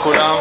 לכולם.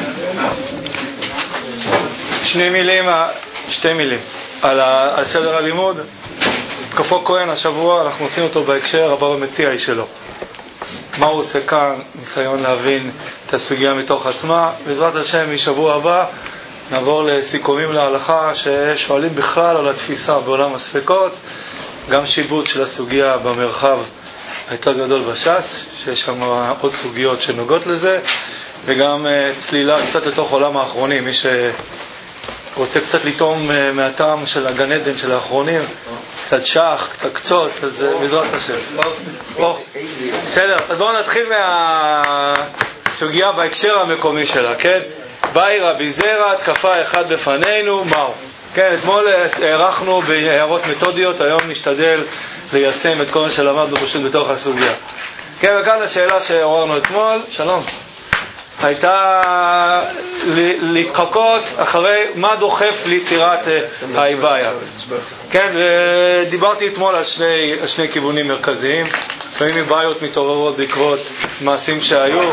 שתי מילים על סדר הלימוד. תקופו כהן השבוע אנחנו עושים אותו בהקשר הבא במציע היא שלו. מה הוא עושה כאן? ניסיון להבין את הסוגיה מתוך עצמה. בעזרת השם משבוע הבא נעבור לסיכומים להלכה ששואלים בכלל על התפיסה בעולם הספקות, גם שיבוט של הסוגיה במרחב היותר גדול בש"ס, שיש שם עוד סוגיות שנוגעות לזה, וגם צלילה קצת לתוך עולם האחרונים. מי שרוצה קצת לטעום מהטעם של הגן עדן של האחרונים, קצת שח, קצת קצות, אז בעזרת השם. בסדר, אז בואו נתחיל מהסוגיה בהקשר המקומי שלה, כן? באי רבי זרע, תקפה אחד בפנינו, מהו? כן, אתמול הערכנו בהערות מתודיות, היום נשתדל ליישם את כל מה שלמדנו פשוט בתוך הסוגיה. כן, וכאן השאלה שעוררנו אתמול, שלום, הייתה להתחקות אחרי מה דוחף ליצירת האיבאיה. כן, ודיברתי אתמול על שני כיוונים מרכזיים. לפעמים איבאיות מתעוררות בעקבות מעשים שהיו.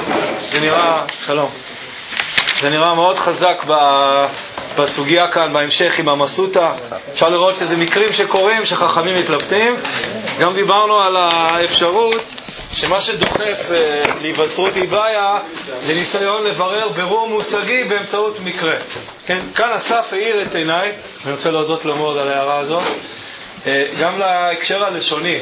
זה נראה מאוד חזק בסוגיה כאן, בהמשך עם המסוטה. אפשר לראות שזה מקרים שקורים, שחכמים מתלבטים. גם דיברנו על האפשרות שמה שדוחף להיווצרות איבאיה זה ניסיון לברר ברור מושגי באמצעות מקרה. כן? כאן אסף העיר את עיניי, אני רוצה להודות לו מאוד על ההערה הזאת, גם להקשר הלשוני,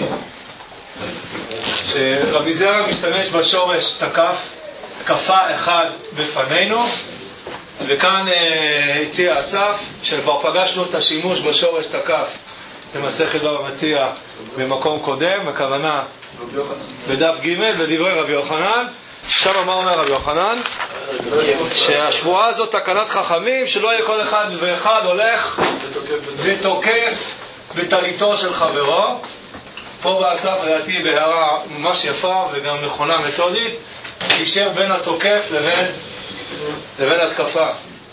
שרבי זרע משתמש בשורש תקפה אחד בפנינו, וכאן הציע אסף שכבר פגשנו את השימוש בשורש תקף במסכת בבא מציעא במקום קודם, הכוונה בדף ג' בדברי רבי יוחנן. שם מה אומר רבי יוחנן? שהשבועה הזאת תקנת חכמים, שלא יהיה כל אחד ואחד הולך ותוקף בטליתו של חברו. פה באסף לדעתי בהערה ממש יפה וגם נכונה מתודית, קישר בין התוקף לבין התקפה.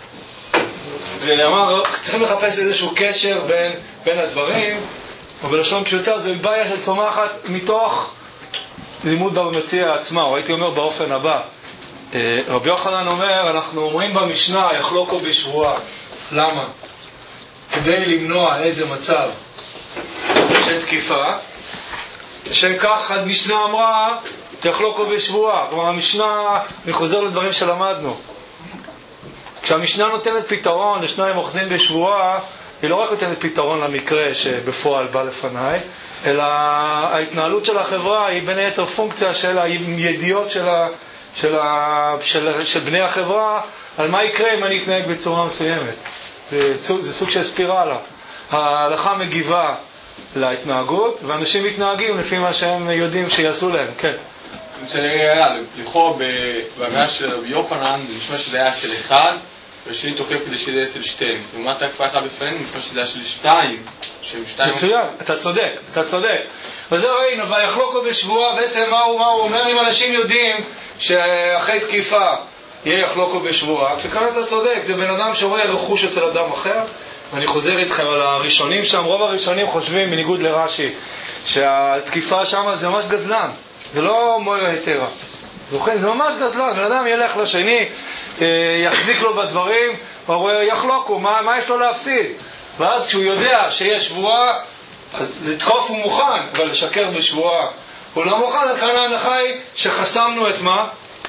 ואמר, צריכים לחפש איזשהו קשר בין הדברים, ובלשון פשוטה זה איבאיה של צומחת מתוך לימוד בבא מציעא עצמה, או הייתי אומר באופן הבא. רבי יוחנן אומר, אנחנו אומרים במשנה, יחלוקו בשבועה. למה? כדי למנוע איזה מצב של תקיפה, שכך המשנה אמרה, יחלוקו בשבועה. כלומר, המשנה, אני חוזר לדברים שלמדנו. כשהמשנה נותנת פתרון לשניים אוחזים בשבועה, היא לא רק נותנת פתרון למקרה שבפועל בא לפניי, אלא ההתנהלות של החברה היא בין היתר פונקציה של הידיעות של בני החברה על מה יקרה אם אני אתנהג בצורה מסוימת. זה סוג של ספירלה. ההלכה מגיבה להתנהגות, ואנשים מתנהגים לפי מה שהם יודעים שיעשו להם. כן. לכאורה בהגעה של רבי יוחנן זה נשמע שזה היה של אחד והשני תוקף כדי שזה יהיה אצל שתיים. לעומת ההקפה אחד בפנינו נשמע שזה היה של שתיים. מצוין, אתה צודק. וזה ראינו, ויחלוקו בשבועה, בעצם מה הוא אומר? אם אנשים יודעים שאחרי תקיפה יהיה יחלוקו בשבועה, כשכאן אתה צודק, זה בן אדם שרואה רכוש אצל אדם אחר. ואני חוזר איתכם על הראשונים שם, רוב הראשונים חושבים בניגוד לרש"י שהתקיפה שם זה ממש גזלן, זה לא מוירה היתרה. זוכרים, זה ממש גזלן, בן אדם ילך לשני, יחזיק לו בדברים, יחלוקו, מה יש לו להפסיד? ואז כשהוא יודע שיש שבועה, אז לתקוף הוא מוכן, אבל לשקר בשבועה הוא לא מוכן. כאן ההנחה היא שחסמנו את מה?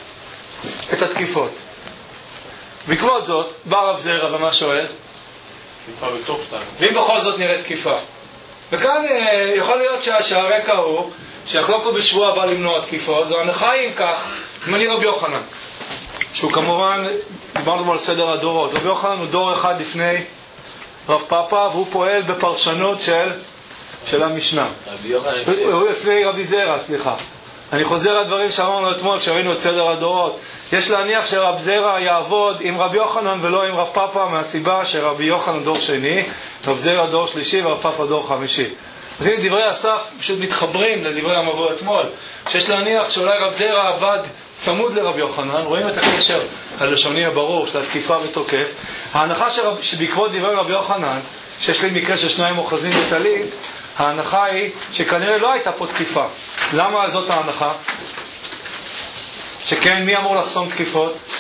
את התקיפות. בעקבות זאת, בא רב זרע ומה שואל? תקיפה בתוך שתיים. ואם בכל זאת נראית תקיפה. וכאן יכול להיות שהרקע הוא שיחלוקו בשבועה בא למנוע תקיפות. זו הנחה היא אם כך, אם אני רבי יוחנן, שהוא כמובן, דיברנו על סדר הדורות, רבי יוחנן הוא דור אחד לפני רב פאפא, והוא פועל בפרשנות של המשנה. הוא לפני רבי זרע, סליחה. אני חוזר לדברים שאמרנו אתמול כשראינו את סדר הדורות. יש להניח שרב זרע יעבוד עם רבי יוחנן ולא עם רב פאפא, מהסיבה שרבי יוחנן דור שני, רב זרע דור שלישי ורב פאפא דור חמישי. אז הנה דברי אסף פשוט מתחברים לדברי המבוא אתמול, שיש להניח שאולי רב זרע עבד צמוד לרבי יוחנן. רואים את הקשר הלשוני הברור של התקיפה ותוקף. ההנחה שבעקבות דברי רבי יוחנן, שיש לי מקרה ששניים אוחזים בטלית, ההנחה היא שכנראה לא הייתה פה תקיפה. למה זאת ההנחה? שכן, מי אמור לחסום תקיפות?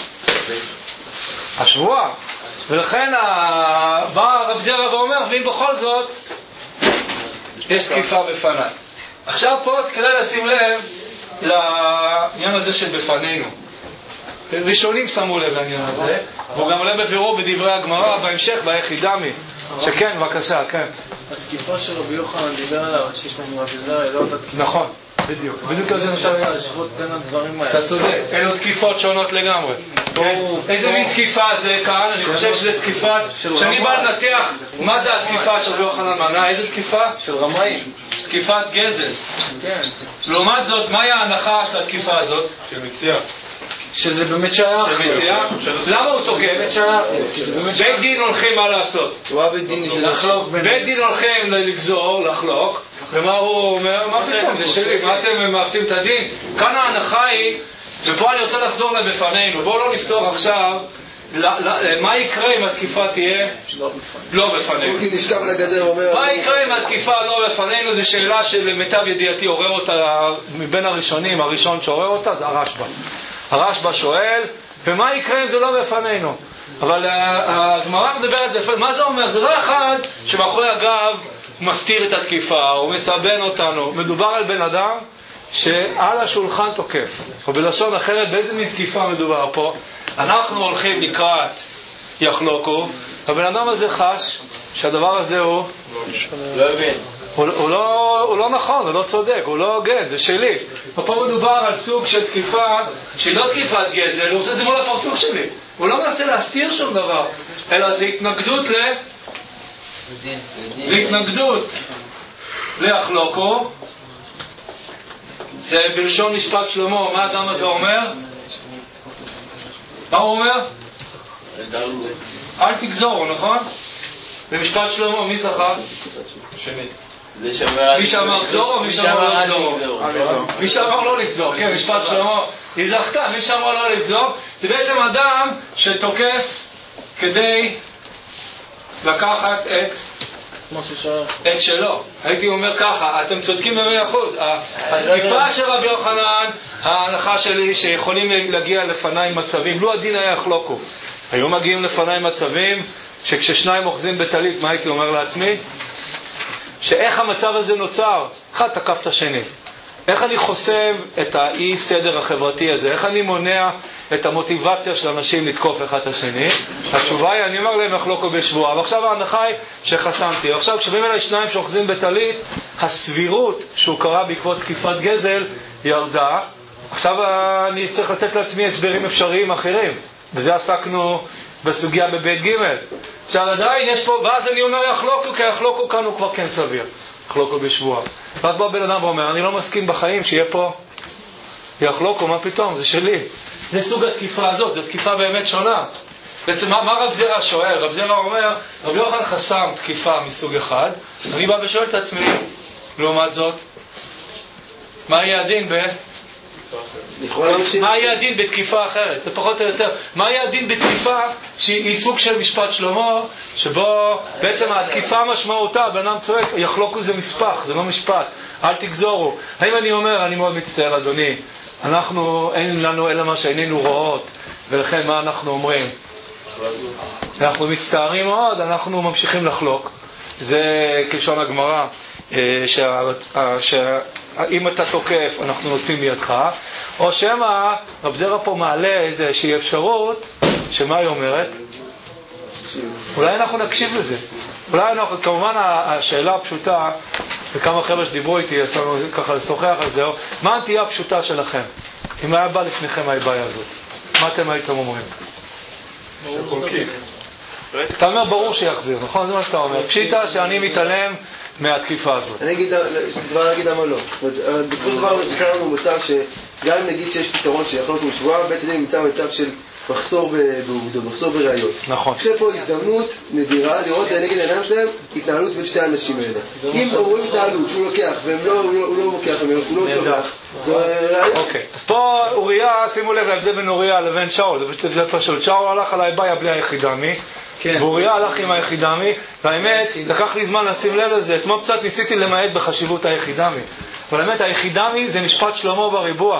השבועה. ולכן בא רב זרע ואומר, ואם בכל זאת יש תקיפה בפניי. עכשיו פה כדאי לשים לב לעניין הזה של בפנינו. ראשונים שמו לב לעניין הזה, והוא גם עולה בבירור בדברי הגמרא בהמשך ביחידמי. שכן, בבקשה, כן. התקיפה של רבי יוחנן דיבר עליו, שיש לנו עבירה, לא אותה תקיפה. נכון, בדיוק על זה נשאר להשוות בין הדברים האלה. אתה צודק, אלו תקיפות שונות לגמרי. איזה מין תקיפה זה כאן? אני חושב שזה תקיפה שאני בא לנתח מה זה התקיפה של רבי יוחנן מנה, איזה תקיפה? של רמאים. תקיפת גזל. כן. לעומת זאת, מהי ההנחה של התקיפה הזאת? של מציאה. שזה באמת שייך. למה הוא תוקף? בית דין הולכים מה לעשות? בית דין הולכים לגזור, לחלוק, ומה הוא אומר? מה פתאום? זה שלי, מה אתם מעוותים את הדין? כאן ההנחה היא, ופה אני רוצה לחזור לבפנינו, בואו לא נפתור עכשיו מה יקרה אם התקיפה תהיה לא בפנינו. מה יקרה אם התקיפה לא בפנינו? זו שאלה שלמיטב ידיעתי עורר אותה מבין הראשונים, הראשון שעורר אותה זה הרשב"א. הרשב"א שואל, ומה יקרה אם זה לא בפנינו? אבל הגמרא מדברת בפנינו, מה זה אומר? זה לא אחד שמאחורי הגב מסתיר את התקיפה, הוא מסבן אותנו. מדובר על בן אדם שעל השולחן תוקף. או בלשון אחרת, באיזה מין תקיפה מדובר פה? אנחנו הולכים לקראת יחלוקו, הבן אדם הזה חש שהדבר הזה הוא לא הבין. הוא לא נכון, הוא לא צודק, הוא לא הוגן, זה שלי. ופה מדובר על סוג של תקיפה שהיא לא תקיפת גזל, הוא עושה את זה מול הפרצוף שלי. הוא לא מנסה להסתיר שום דבר, אלא זה התנגדות זה התנגדות ליחלוקו. זה בלשון משפט שלמה, מה האדם הזה אומר? מה הוא אומר? אל תגזורו, נכון? במשפט שלמה, מי זכה? שני. מי שאמר גזור או מי שאמר לא לגזור? מי שאמר לא לגזור, כן, משפט שלמה, היא זכתה, מי שאמר לא לגזור, זה בעצם אדם שתוקף כדי לקחת את שלו. הייתי אומר ככה, אתם צודקים ב100%. התקיפה של רבי יוחנן, ההנחה שלי שיכולים להגיע לפניי מצבים, לא הדין היה יחלוקו. היו מגיעים לפניי מצבים שכששניים אוחזים בטלית, מה הייתי אומר לעצמי? שאיך המצב הזה נוצר? אחד תקף את השני. איך אני חוסם את האי סדר החברתי הזה? איך אני מונע את המוטיבציה של אנשים לתקוף אחד את השני? התשובה היא, אני אומר להם יחלוקו בשבועה, ועכשיו ההנחה היא שחסמתי. עכשיו כשבאים אליי שניים שאוחזים בטלית, הסבירות שהוא קרה בעקבות תקיפת גזל ירדה. עכשיו אני צריך לתת לעצמי הסברים אפשריים אחרים. בזה עסקנו בסוגיה בבית ג'. עכשיו עדיין יש פה, ואז אני אומר יחלוקו, כי יחלוקו כאן הוא כבר כן סביר. יחלוקו בשבועה. ואז בא בן אדם ואומר, אני לא מסכים בחיים שיהיה פה יחלוקו, מה פתאום? זה שלי. זה סוג התקיפה הזאת, זו תקיפה באמת שונה. בעצם מה רב זרע שואל? רב זרע אומר, רב יוחנן חסם תקיפה מסוג אחד, אני בא ושואל את עצמי, לעומת זאת, מה יהיה הדין מה יהיה הדין בתקיפה אחרת? זה פחות או יותר. מה יהיה הדין בתקיפה שהיא סוג של משפט שלמה, שבו בעצם התקיפה משמעותה, בן אדם צועק, יחלוקו זה מספח, זה לא משפט, אל תגזורו. האם אני אומר, אני מאוד מצטער אדוני, אין לנו אלא מה שאיננו רואות, ולכן מה אנחנו אומרים? אנחנו מצטערים מאוד, אנחנו ממשיכים לחלוק. זה כלשון הגמרא, שאם אתה תוקף אנחנו נוצאים מידך, או שמה רב זרע פה מעלה איזושהי אפשרות, שמה היא אומרת? אולי אנחנו נקשיב לזה. אולי אנחנו, כמובן השאלה הפשוטה, וכמה חבר'ה שדיברו איתי יצאנו ככה לשוחח על זה, מה הנטייה הפשוטה שלכם? אם היה בא לפניכם הבעיה הזאת, מה אתם הייתם אומרים? אתה אומר ברור שיחזיר, נכון? זה מה שאתה אומר. פשיטה שאני מתעלם מהתקיפה הזאת. אני אגיד, שצריך להגיד למה לא. בסופו של דבר נמצא לנו מצב שגם אם נגיד שיש פתרון שיחלוק משבועה, בית הדין נמצא במצב של מחסור בעובדות, מחסור בראיות. נכון. יש פה הזדמנות נדירה לראות נגד העיניים שלהם התנהלות בין שתי האנשים האלה. אם רואים התנהלות שהוא לוקח והם הוא לא לוקח, הוא לא צורך, זו ראיה. אוקיי. אז פה אוריה, שימו לב ההבדל בין אוריה לבין שאול, זה פשוט. שאול הלך על היבאיה בלי היחידמי, ואוריה הלך עם היחידמי, והאמת, לקח לי זמן לשים לב לזה, אתמול קצת ניסיתי למעט בחשיבות היחידמי, אבל האמת, היחידמי זה משפט שלמה בריבוע,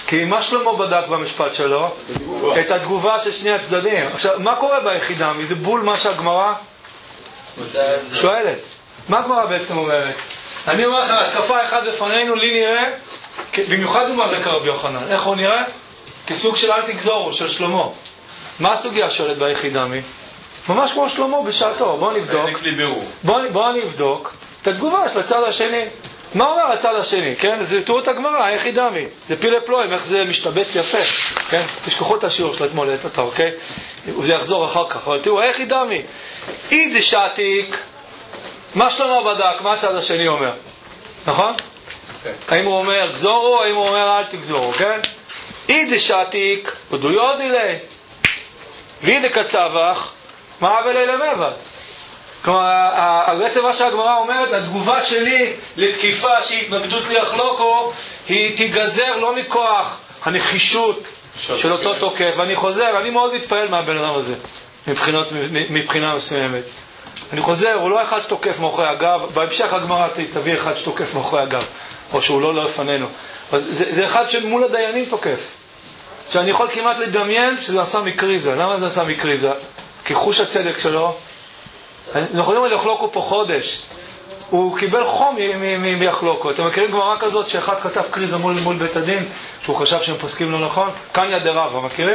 כי מה שלמה בדק במשפט שלו? את התגובה של שני הצדדים. עכשיו, מה קורה ביחידה? זה בול מה שהגמרא שואלת. מה הגמרא בעצם אומרת? אני אומר לך, התקפה אחד לפנינו, לי נראה, במיוחד הוא מראה כרבי יוחנן. איך הוא נראה? כסוג של אל תגזורו, של שלמה. מה הסוגיה שואלת ביחידה מי? ממש כמו שלמה בשעתו. בוא נבדוק את התגובה של הצד השני. מה אומר הצד השני? כן? זה תראו את הגמרא, היחידה מי? זה פילי פלואים, איך זה משתבץ יפה. כן? תשכחו את השיעור של אתמול, אוקיי? וזה יחזור אחר כך. אבל תראו, היחידה מי? אי דשעתיק, מה שלמה בדק? מה הצד השני אומר? נכון? האם הוא אומר גזורו, האם הוא אומר אל תגזורו, כן? אי דשעתיק, ודו יודי לי. ואי דקצבח, מה אבלי למבד? כלומר, בעצם מה שהגמרא אומרת, התגובה שלי לתקיפה שהיא התנגדות ליחלוקו, היא תיגזר לא מכוח הנחישות של אותו תוקף. ואני חוזר, אני מאוד מתפעל מהבן אדם הזה, מבחינה מסוימת. אני חוזר, הוא לא אחד שתוקף מאחורי הגב, בהמשך הגמרא תביא אחד שתוקף מאחורי הגב, או שהוא לא לפנינו. זה אחד שמול הדיינים תוקף. שאני יכול כמעט לדמיין שזה עשה מקריזה. למה זה עשה מקריזה? כי חוש הצדק שלו, אנחנו יודעים על יחלוקו פה חודש, הוא קיבל חום מיחלוקו. אתם מכירים גמרא כזאת שאחד חטף קריזה מול בית הדין, שהוא חשב שהם פוסקים לא נכון? כאן יד רבא, מכירים?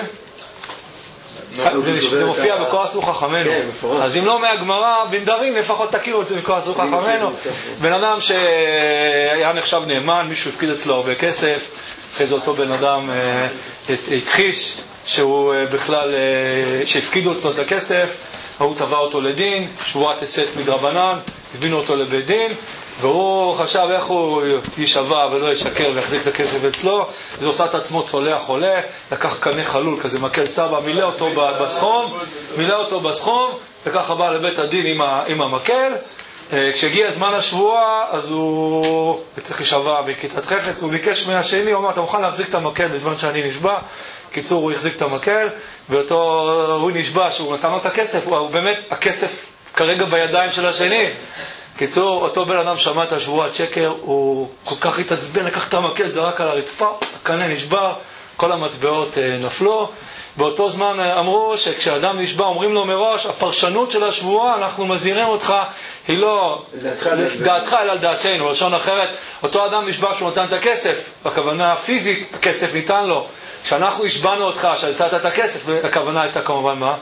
זה מופיע בכל אסור חכמנו. אז אם לא מהגמרא בנדרים, לפחות תכירו את זה בכל אסור חכמנו. בן אדם שהיה נחשב נאמן, מישהו הפקיד אצלו הרבה כסף, אחרי זה אותו בן אדם הכחיש שהוא בכלל, שהפקידו אצלו את הכסף, הוא תבע אותו לדין, שבועת הסת מדרבנן, הזמינו אותו לבית דין, והוא חשב איך הוא יישבע ולא ישקר ויחזיק את הכסף אצלו. זה עושה את עצמו צולע חולה, לקח קנה חלול כזה, מקל סבא, מילא אותו בסכום, וככה בא לבית הדין עם המקל. כשהגיע זמן השבועה, אז הוא צריך להישבע בכיתת חפץ, הוא ביקש מהשני, הוא אמר, אתה מוכן להחזיק את המקל בזמן שאני נשבע? קיצור, הוא החזיק את המקל, ואותו הוא נשבע שהוא נתן לו את הכסף, הוא באמת, הכסף כרגע בידיים של השני. קיצור, אותו בן אדם שמע את השבועת שקר, הוא כל כך התעצבן, לקח את המקל, זרק על הרצפה, הקנה נשבר, כל המטבעות נפלו. באותו זמן אמרו שכשאדם נשבע, אומרים לו מראש, הפרשנות של השבועה, אנחנו מזהירים אותך, היא לא דעתך אלא דעתנו. לשון אחרת, אותו אדם נשבע שהוא נתן את הכסף, הכוונה הפיזית, הכסף ניתן לו. כשאנחנו השבענו אותך, שנתת את הכסף, הכוונה הייתה כמובן מה?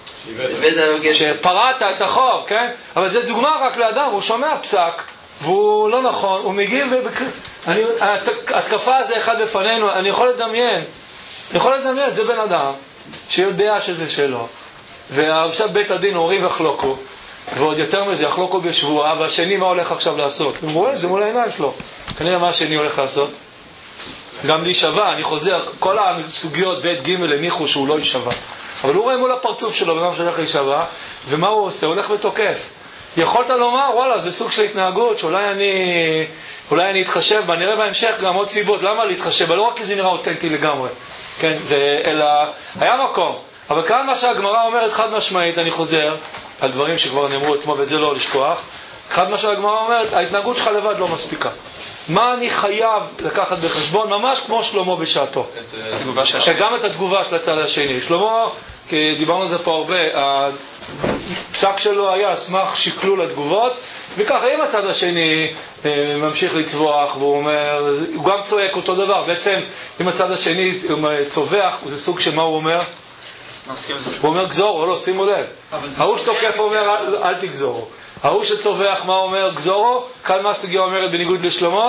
שפרעת את החוב, כן? אבל זה דוגמה רק לאדם, הוא שומע פסק, והוא לא נכון, הוא מגיב התקפה הזה אחד לפנינו, אני יכול לדמיין, זה בן אדם שיודע שזה שלו, ועכשיו בית הדין הורים יחלוקו, ועוד יותר מזה יחלוקו בשבועה, והשני מה הולך עכשיו לעשות? הוא רואה, זה מול העיניים שלו. כנראה מה השני הולך לעשות? גם להישבע, אני חוזר, כל הסוגיות בית ג' הניחו שהוא לא יישבע, אבל הוא רואה מול הפרצוף שלו בנם שהולך להישבע, ומה הוא עושה? הוא הולך ותוקף. יכולת לומר, וואלה, זה סוג של התנהגות שאולי אני אתחשב בה, נראה בהמשך גם עוד סיבות למה להתחשב בה, לא רק כי זה נראה אותנטי לגמרי, כן, אלא היה מקום. אבל כאן מה שהגמרא אומרת חד משמעית, אני חוזר על דברים שכבר נאמרו אתמול ואת זה לא לשכוח, חד מה שהגמרא אומרת, ההתנהגות שלך לבד לא מספיקה. מה אני חייב לקחת בחשבון, ממש כמו שלמה בשעתו, שגם את התגובה של הצד השני. שלמה, כי דיברנו על זה פה הרבה, הפסק שלו היה סמך שקלול התגובות, וככה אם הצד השני ממשיך לצווח והוא אומר, הוא גם צועק אותו דבר. בעצם אם הצד השני צווח, זה סוג שמה הוא אומר? הוא אומר גזורו, לא, שימו לב, ההוא שתוקף אומר אל תגזורו, ההוא שצובח מה אומר גזורו, כאן מה הסוגיה אומרת בניגוד לשלמה?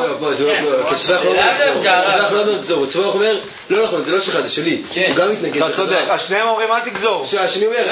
צובח אומר לא נכון, זה לא שלך, זה שלי, הוא גם מתנגד. אתה צודק, השניהם אומרים אל תגזור, השני אומר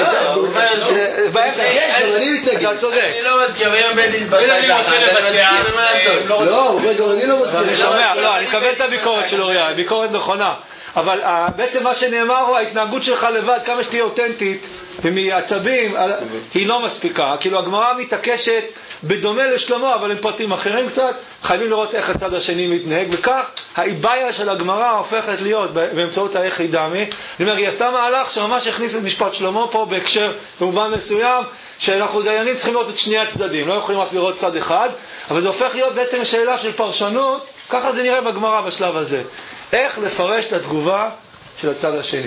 אני מתנגד. אתה צודק, אני לא מתכוון בין להתבטא ככה, לא, הוא אומר גם אני לא מתכוון. לא, אני מקבל את הביקורת של אוריה, היא ביקורת נכונה, אבל בעצם מה שנאמר הוא, ההתנהגות שלך לבד, כמה שתהיה אותנטית ומעצבים, היא לא מספיקה. כאילו הגמרא מתעקשת בדומה לשלמה, אבל עם פרטים אחרים קצת, חייבים לראות איך הצד השני מתנהג, וכך האיבאיה של הגמרא הופכת להיות באמצעות היחידמי. אני אומר, היא עשתה מהלך שממש הכניס את משפט שלמה פה בהקשר במובן מסוים, שאנחנו דיינים צריכים לראות את שני הצדדים, לא יכולים רק לראות צד אחד, אבל זה הופך להיות בעצם שאלה של פרשנות, ככה זה נראה בגמרא בשלב הזה. איך לפרש את התגובה של הצד השני.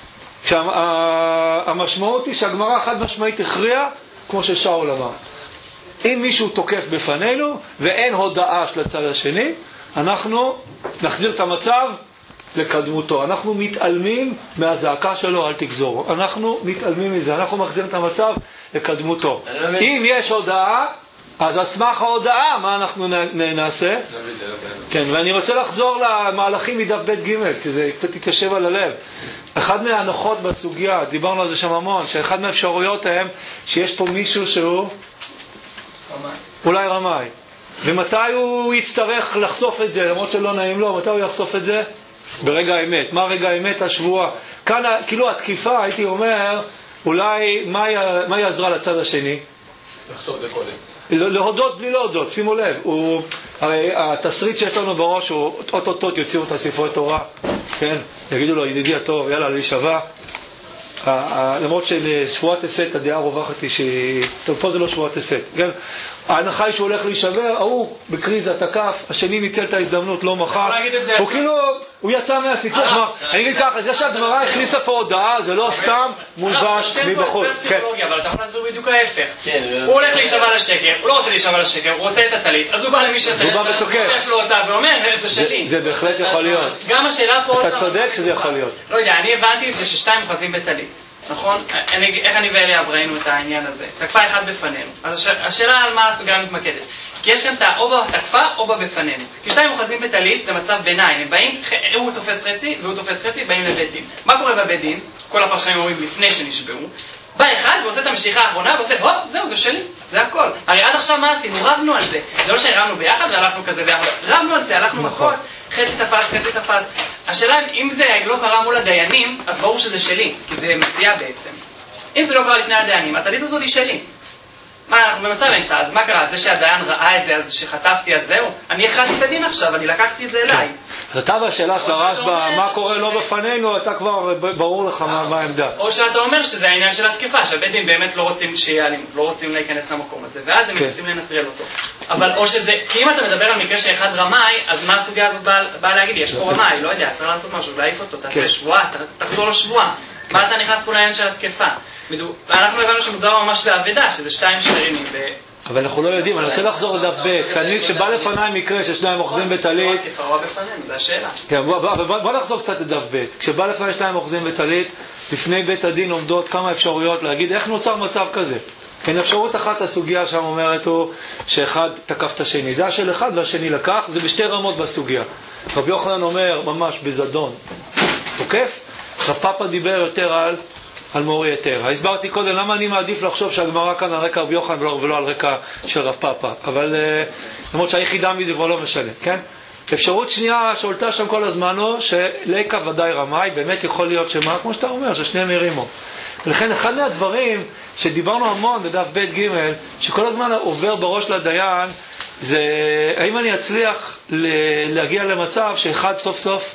המשמעות היא שהגמרא חד משמעית הכריע, כמו ששאול אמר. אם מישהו תוקף בפנינו ואין הודעה של הצד השני, אנחנו נחזיר את המצב לקדמותו. אנחנו מתעלמים מהזעקה שלו, אל תגזור. אנחנו מתעלמים מזה, אנחנו מחזירים את המצב לקדמותו. אם יש הודעה, אז אסמך ההודעה, מה אנחנו נעשה? כן, ואני רוצה לחזור למהלכים מדף בית ג', כי זה קצת יתיישב על הלב. אחד מההנחות בסוגיה, דיברנו על זה שם המון, שאחד מהאפשרויות הם שיש פה מישהו שהוא אולי רמאי. ומתי הוא יצטרך לחשוף את זה, למרות שלא נעים לו, מתי הוא יחשוף את זה? ברגע האמת. מה רגע האמת? השבועה. כאן, כאילו התקיפה, הייתי אומר, אולי, מה היא עזרה לצד השני? לחשוף את זה קודם. להודות בלי להודות, שימו לב. הרי התסריט שיש לנו בראש הוא, אוטוטוט יוציאו את הספרי תורה, כן? יגידו לו, ידידי הטוב, יאללה, להישבע. למרות שלשבועת הסת הדעה רווחת היא טוב, פה זה לא שבועת הסת, כן? ההנחה היא שהוא הולך להישבר, הוא בקריזה תקף, השני ניצל את ההזדמנות, לא מחר, הוא כאילו, הוא יצא מהסיפור. אני אגיד ככה, זה שהגמרא הכניסה פה הודעה, זה לא סתם מולבש מבחוץ. זה פסיכולוגיה, אבל אתה יכול להסביר בדיוק ההפך. הוא הולך להישבע לשקר, הוא לא רוצה להישבע לשקר, הוא רוצה את הטלית, אז הוא בא למי שצריך, הוא תוקף לו אותה ואומר, זה שלי. זה בהחלט יכול להיות. גם השאלה פה, אתה צודק שזה יכול להיות. לא יודע, אני הבנתי את זה ששתיים אוחזים בטלית. נכון? איך אני ואליאב ראינו את העניין הזה? תקפה אחד בפנינו. אז השאלה על מה הסוגיה מתמקדת. כי יש כאן או בתקפה או בפנינו. כי שתיים אוחזים בטלית זה מצב ביניים. הם באים, הוא תופס חצי והוא תופס חצי, באים לבית דין. מה קורה בבית דין? כל הפרשנים אומרים לפני שנשבעו. בא אחד ועושה את המשיכה האחרונה ועושה, זהו, זה שלי, זה הכל. הרי עד עכשיו מה עשינו? רבנו על זה. זה לא שרבנו ביחד והלכנו כזה ביחד. רבנו על זה, הלכנו מכות. חצי תפס. השאלה אם זה לא קרה מול הדיינים, אז ברור שזה שלי, כי זה מציאה בעצם. אם זה לא קרה לפני הדיינים, הטלית הזאת היא שלי. מה, אנחנו במצב אמצע, אז מה קרה? זה שהדיין ראה את זה, אז שחטפתי, אז זהו? אני הכרתי את הדין עכשיו, אני לקחתי את זה אליי. אז אתה בשאלה של הרשב"א, מה קורה לא בפנינו, אתה כבר ברור לך מה העמדה. או שאתה אומר שזה העניין של התקפה, שהבית דין באמת לא רוצים שיהיה אלימות, לא רוצים להיכנס למקום הזה, ואז הם מנסים לנטרל אותו. אבל או שזה, כי אם אתה מדבר על מקרה שאחד רמאי, אז מה הסוגיה הזאת באה להגיד? יש פה רמאי, לא יודע, צריך לעשות משהו, להעיף אותו, תעשה שבועה, תחזור לשבועה. מה אתה נכנס פה לעניין של התקפה? אנחנו הבנו שמדובר ממש בעבדה, שזה שתיים שמרימים. אבל אנחנו לא יודעים, אני רוצה לחזור לדף ב', כשבא לפניי מקרה ששניים אוחזים בטלית. תפרוע בפנינו, זה השאלה. כן, בוא נחזור קצת לדף ב', כשבא לפניי שניים אוחזים בטלית, לפני בית הדין עומדות כמה אפשרויות להגיד איך נוצר מצב כזה. כן, אפשרות אחת הסוגיה שם אומרת הוא שאחד תקף את השני, זה של אחד והשני לקח, זה בשתי רמות בסוגיה. רבי יוחנן אומר ממש בזדון, תוקף, רב פאפא דיבר יותר על מורי יותר. הסברתי קודם למה אני מעדיף לחשוב שהגמרא כאן על רקע רבי יוחנן ולא על רקע של רב פאפא, אבל למרות שהיחידה מזה כבר לא משנה, כן? אפשרות שנייה שעולתה שם כל הזמן הוא שליקה ודאי רמאי, באמת יכול להיות שמה, כמו שאתה אומר, ששניהם הרימו. ולכן אחד מהדברים שדיברנו המון בדף בית ג' שכל הזמן עובר בראש לדיין, זה האם אני אצליח להגיע למצב שאחד סוף סוף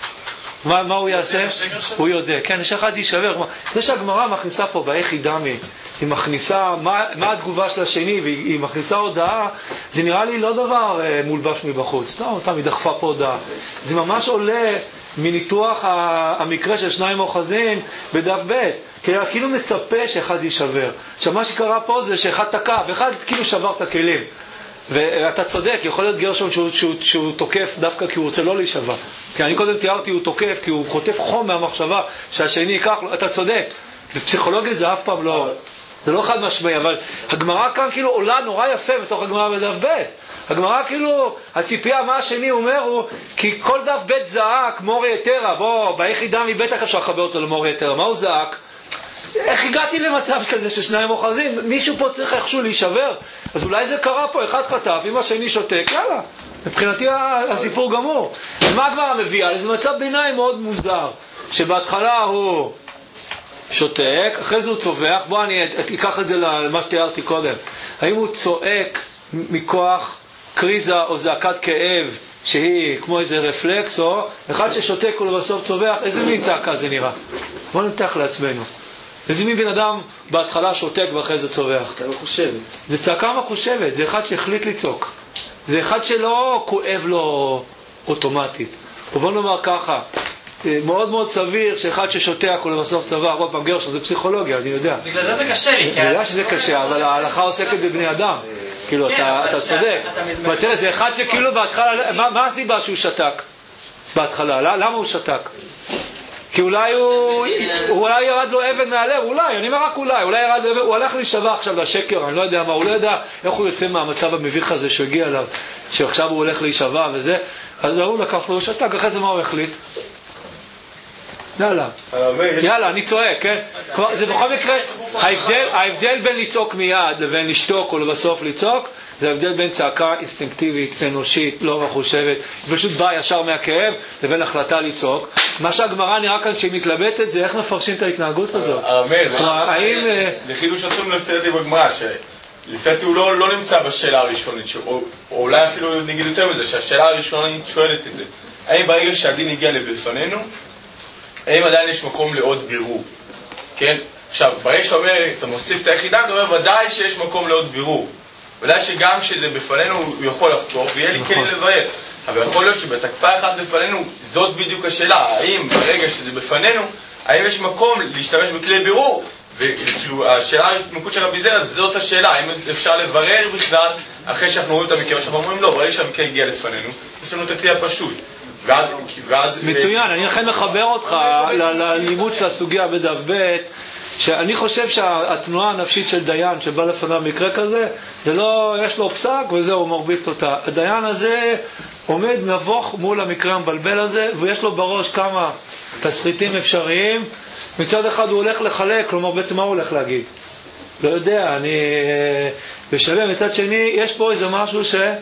מה הוא יעשה? הוא יודע. כן, יש אחד יישבר. זה שהגמרא מכניסה פה באיכי דמי, היא מכניסה מה התגובה של השני, והיא מכניסה הודעה, זה נראה לי לא דבר מולבש מבחוץ. לא, אותה מדחפה פה הודעה. זה ממש עולה מניתוח המקרה של שניים אוחזים בדף ב', כאילו מצפה שאחד יישבר. עכשיו מה שקרה פה זה שאחד תקע, ואחד כאילו שבר את הכלים. ואתה צודק, יכול להיות גרשון שהוא תוקף דווקא כי הוא רוצה לא להישבע. כי אני קודם תיארתי הוא תוקף כי הוא חוטף חום מהמחשבה שהשני ייקח לו, אתה צודק. בפסיכולוגיה זה אף פעם לא, זה לא חד משמעי, אבל הגמרא כאן כאילו עולה נורא יפה בתוך הגמרא בדף ב'. הגמרא כאילו, הציפייה מה השני אומר הוא, כי כל דף ב' זעק מורי יתרה, באיכי דמי בטח אפשר לחבר אותו למורי יתרה, מה הוא זעק? איך הגעתי למצב כזה ששניים אוחזים? מישהו פה צריך איכשהו להישבר? אז אולי זה קרה פה, אחד חטף, אם השני שותק, יאללה. מבחינתי הסיפור גמור. מה כבר מביאה? זה מצב ביניים מאוד מוזר, שבהתחלה הוא שותק, אחרי זה הוא צובח. בוא אני אקח את זה למה שתיארתי קודם. האם הוא צועק מכוח קריזה או זעקת כאב, שהיא כמו איזה רפלקס, או אחד ששותק ולבסוף צובח, איזה מין צעקה זה נראה? בוא נמתח לעצמנו. איזה מין בן אדם בהתחלה שותק ואחרי זה צובח. אתה מחושבת. זה צעקה מחושבת, זה אחד שהחליט לצעוק. זה אחד שלא כואב לו אוטומטית. ובוא נאמר ככה, מאוד מאוד סביר שאחד ששותק הוא לבסוף צבא, עוד פעם גרשון, זה פסיכולוגיה, אני יודע. בגלל זה קשה לי. אני יודע שזה קשה, אבל ההלכה עוסקת בבני אדם. כאילו, אתה צודק. אבל תראה, זה אחד שכאילו בהתחלה, מה הסיבה שהוא שתק בהתחלה? למה הוא שתק? כי אולי ירד לו אבן מהלב, אולי, אני אומר רק אולי ירד לו אבן, הוא הלך להישבע עכשיו לשקר, אני לא יודע מה, הוא לא יודע איך הוא יוצא מהמצב המביך הזה שהוא הגיע אליו, שעכשיו הוא הולך להישבע וזה, אז הוא לקח לו, הוא שתק, אחרי זה מה הוא החליט? יאללה, אני צועק, כן? זה בכל מקרה, ההבדל בין לצעוק מיד לבין לשתוק או לבסוף לצעוק, זה ההבדל בין צעקה אינסטינקטיבית, אנושית, לא מחושבת, פשוט בא ישר מהכאב, לבין החלטה לצעוק. מה שהגמרא נראה כאן שהיא מתלבטת, זה איך מפרשים את ההתנהגות הזאת. זה חידוש עצום לפי דעתי בגמרא, שלפי דעתי הוא לא נמצא בשאלה הראשונית, או אולי אפילו נגיד יותר מזה, שהשאלה הראשונית שואלת את זה. האם ברגע שהדין הגיע לבפנינו, האם עדיין יש מקום לעוד בירור? כן? עכשיו, ברגע שאתה אומר, אתה מוסיף את היחידה, אתה אומר, ודאי שיש מקום לעוד בירור. ודאי שגם כשזה בפנינו הוא יכול לחתוך, ויהיה לי כלי לברר. אבל יכול להיות שבתקפה אחת בפנינו, זאת בדיוק השאלה. האם ברגע שזה בפנינו, האם יש מקום להשתמש בכלי בירור? וכאילו, השאלה ההתמקות של רבי זרע, זאת השאלה. האם אפשר לברר בכלל, אחרי שאנחנו רואים את המקרה, שאנחנו אומרים, לא, ברגע שהמקרה הגיע לפנינו, יש לנו את הכלי הפשוט. מצוין, אני לכן מחבר אותך ללימוד של הסוגיה בדף ב', שאני חושב שהתנועה הנפשית של דיין שבא לפניו מקרה כזה, זה לא, יש לו פסק וזהו, הוא מרביץ אותה. הדיין הזה עומד נבוך מול המקרה המבלבל הזה, ויש לו בראש כמה תסריטים אפשריים. מצד אחד הוא הולך לחלק, כלומר בעצם מה הוא הולך להגיד? לא יודע, אני בשלם. מצד שני, יש פה איזה משהו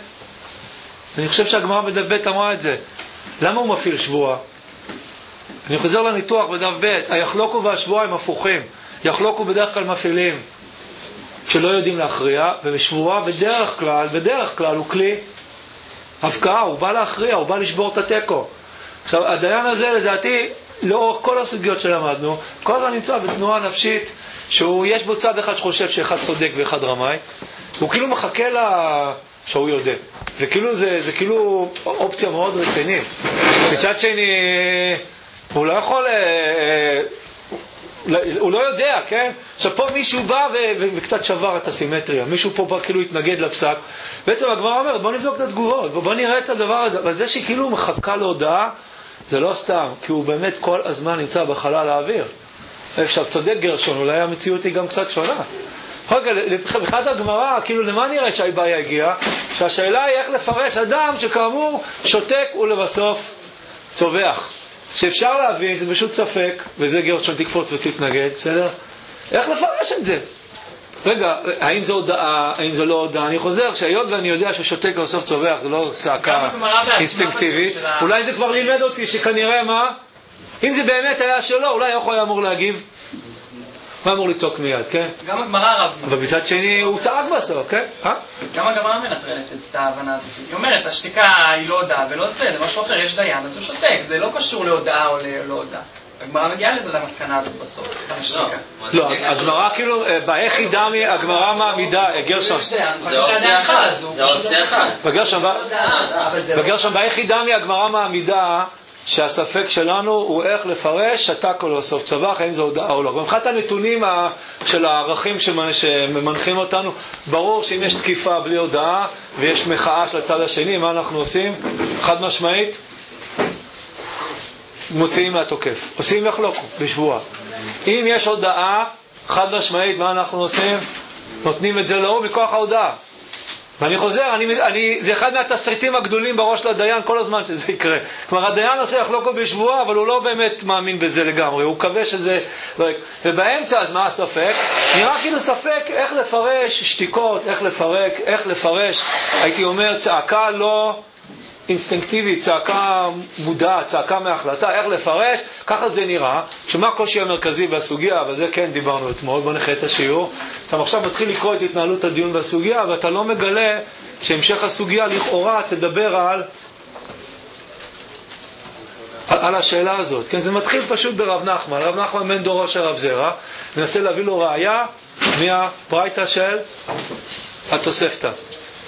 אני חושב שהגמרא בדף ב' אמרה את זה. למה הוא מפעיל שבועה? אני חוזר לניתוח בדף ב', היחלוקו והשבועה הם הפוכים. יחלוקו בדרך כלל מפעילים שלא יודעים להכריע, ובשבועה בדרך כלל הוא כלי הפקעה, הוא בא להכריע, הוא בא לשבור את הטקו. עכשיו, הדיין הזה לדעתי, לאורך כל הסוגיות שלמדנו, כל הזמן נמצא בתנועה נפשית, שיש בו צד אחד שחושב שאחד צודק ואחד רמאי, הוא כאילו מחכה שהוא יודע. זה כאילו אופציה מאוד רצינית. מצד שני, הוא לא יכול, הוא לא יודע, כן? עכשיו פה מישהו בא וקצת שבר את הסימטריה, מישהו פה בא כאילו התנגד לפסק. בעצם הגמרא אומרת, בוא נבדוק את התגובות, בוא נראה את הדבר הזה. אבל זה שכאילו מחכה להודעה, זה לא סתם, כי הוא באמת כל הזמן נמצא בחלל האוויר. עכשיו צודק גרשון, אולי המציאות היא גם קצת שונה. מבחינת הגמרא, כאילו למה נראה שהבעיה הגיעה? שהשאלה היא איך לפרש אדם שכאמור שותק ולבסוף צובח. שאפשר להבין, זה פשוט ספק, וזה גרשון תקפוץ ותתנגד, בסדר? איך לפרש את זה? רגע, האם זו הודעה, האם זו לא הודעה? אני חוזר, שהיות ואני יודע ששותק ובסוף צובח, זה לא צעקה אינסטינקטיבית, אולי זה כבר לימד אותי שכנראה מה? אם זה באמת היה שלו, אולי איך הוא היה אמור להגיב? הוא אמור לצעוק מיד, כן? גם הגמרא רב. אבל מצד שני הוא צעק בסוף, כן? גם הגמרא מנטרלת את ההבנה הזאת. היא אומרת, השתיקה היא לא הודעה ולא זה משהו אחר, יש דיין, אז הוא שותק. זה לא קשור להודעה או לא הודעה. הגמרא מגיעה למסקנה הזאת בסוף, השתיקה. לא, הגמרא כאילו, באיכי דמי, הגמרא מעמידה, גרשון. זה אופציה אחת. בגרשון, באיכי דמי, הגמרא מעמידה, שהספק שלנו הוא איך לפרש שתק או בסוף צבח, האם זו הודעה או לא. במחת הנתונים של הערכים שממנחים אותנו, ברור שאם יש תקיפה בלי הודעה ויש מחאה של הצד השני, מה אנחנו עושים? חד משמעית מוציאים מהתוקף, עושים יחלוקו בשבועה. אם יש הודעה חד משמעית, מה אנחנו עושים? נותנים את זה להוא מכוח ההודעה. ואני חוזר, זה אחד מהתסריטים הגדולים בראש לדיין כל הזמן שזה יקרה. כלומר, הדיין עושה יחלוקו בשבועה, אבל הוא לא באמת מאמין בזה לגמרי, הוא קווה שזה לא יקרה. ובאמצע, אז מה הספק? נראה כאילו ספק איך לפרש שתיקות, איך לפרש, הייתי אומר, צעקה לא אינסטינקטיבית, צעקה מודעת, צעקה מההחלטה, איך לפרש, ככה זה נראה. שמה הקושי המרכזי בסוגיה, אבל זה כן דיברנו אתמול, בוא נחיה את השיעור. אתה עכשיו מתחיל לקרוא את התנהלות הדיון בסוגיה, ואתה לא מגלה שהמשך הסוגיה לכאורה תדבר על השאלה הזאת. כן, זה מתחיל פשוט ברב נחמן. רב נחמן בן דורו של רב זרע, ננסה להביא לו ראיה מהברייתא של התוספתא.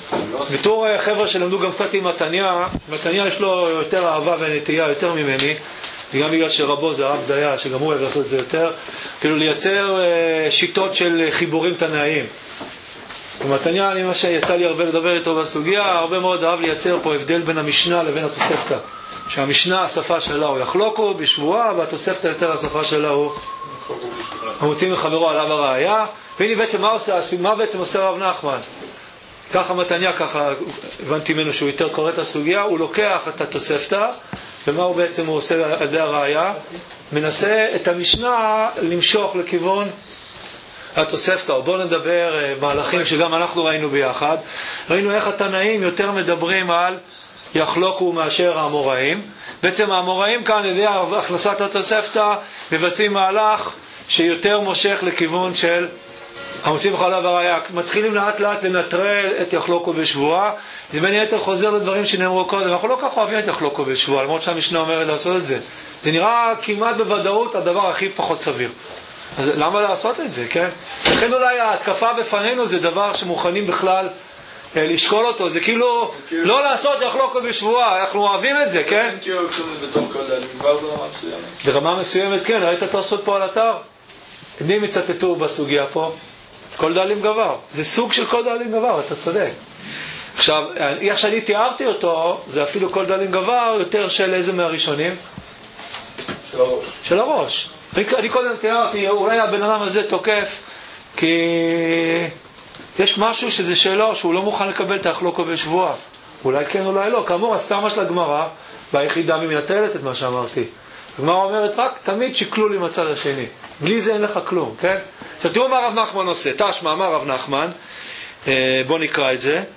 בתור חבר'ה שלמדו גם קצת עם מתניה, מתניה יש לו יותר אהבה ונטייה יותר ממני, זה גם בגלל שרבו זה הרב דיה, שגם הוא אוהב לעשות את זה יותר, כאילו לייצר שיטות של חיבורים תנאיים. במתניה, מה שיצא לי הרבה לדבר איתו בסוגיה, הרבה מאוד אהב לייצר פה הבדל בין המשנה לבין התוספתא. שהמשנה השפה שלה הוא יחלוקו בשבועה, והתוספתא יותר השפה שלה הוא המוצאים מחברו עליו הראיה. והנה בעצם מה בעצם עושה רב נחמן? ככה מתניה, ככה הבנתי ממנו שהוא יותר קורא את הסוגיה, הוא לוקח את התוספתא, ומה הוא בעצם הוא עושה על ידי הראיה? מנסה את המשנה למשוך לכיוון התוספתא. בואו נדבר מהלכים שגם אנחנו ראינו ביחד. ראינו איך התנאים יותר מדברים על יחלוקו מאשר האמוראים. בעצם האמוראים כאן על ידי הכנסת התוספתא מבצעים מהלך שיותר מושך לכיוון של המוצאים מחלב הראיה. מתחילים לאט לאט לנטרל את יחלוקו בשבועה. זה בין היתר חוזר לדברים שנאמרו קודם. אנחנו לא כך אוהבים את יחלוקו בשבועה, למרות שהמשנה אומרת לעשות את זה. זה נראה כמעט בוודאות הדבר הכי פחות סביר. אז למה לעשות את זה, כן? לכן אולי ההתקפה בפנינו זה דבר שמוכנים בכלל לשקול אותו. זה כאילו לא לעשות יחלוקו בשבועה, אנחנו אוהבים את זה, כן? כאילו בתור כל דלים כבר ברמה מסוימת. ברמה מסוימת, כן. ראית תוספות פה על אתר? מי מצטטו בסוגיה פה? כל דלים גבר. זה סוג של כל דלים גבר, אתה צודק. עכשיו, איך שאני תיארתי אותו, זה אפילו כל דלים גבר יותר של איזה מהראשונים? של הראש. של הראש. אני קודם תיארתי, אולי הבן אדם הזה תוקף, כי יש משהו שזה שלו, שהוא לא מוכן לקבל את היחלוקו בשבועה. אולי כן, אולי לא. כאמור, הסתמה של הגמרא, והיחידה ממנטלת את מה שאמרתי. הגמרא אומרת רק, תמיד שקלו לי מצד השני. בלי זה אין לך כלום, כן? עכשיו תראו מה רב נחמן עושה. תשמע, מה רב נחמן? בוא נקרא את זה.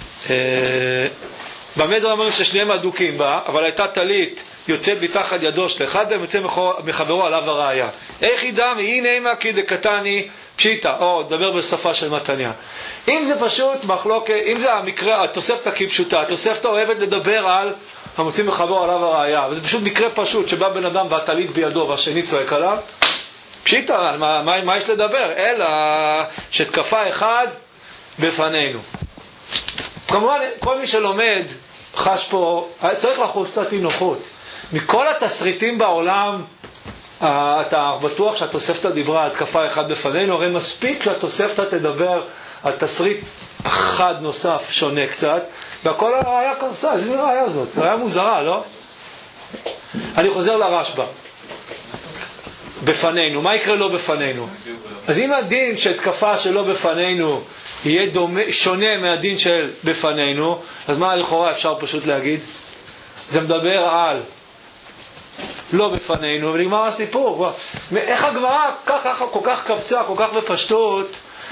במדרש אומרים ששניהם אדוקים בה, אבל הייתה טלית יוצאת מתחת ידו של אחד והם יוצא מחברו עליו הראיה. איך ידע והנה אימה כי דקתני פשיטה, או דבר בשפה של מתניה. אם זה פשוט מחלוקת, אם זה המקרה, התוספתא כפשוטה, התוספתא אוהבת לדבר על המוצאים מחברו עליו הראיה, וזה פשוט מקרה פשוט שבא בן אדם והטלית בידו והשני צועק עליו, פשיטה, מה יש לדבר? אלא שתקפה אחד בפנינו. כמובן, כל מי שלומד חש פה, צריך לחוש קצת עם נוחות. מכל התסריטים בעולם, אתה בטוח שהתוספתא דיברה על התקפה אחד בפנינו, הרי מספיק שהתוספתא תדבר על תסריט אחד נוסף שונה קצת, והכל היה קרסה. זה נראה היה זאת, זה היה מוזרה, לא? אני חוזר לרשב"א. בפנינו, מה יקרה לו בפנינו? אז אם הדין שהתקפה שלו בפנינו יהיה שונה מהדין של בפנינו, אז מה לכאורה אפשר פשוט להגיד? זה מדבר על לא בפנינו, ונגמר הסיפור. איך הגמרא כל כך קפצה, כל כך בפשטות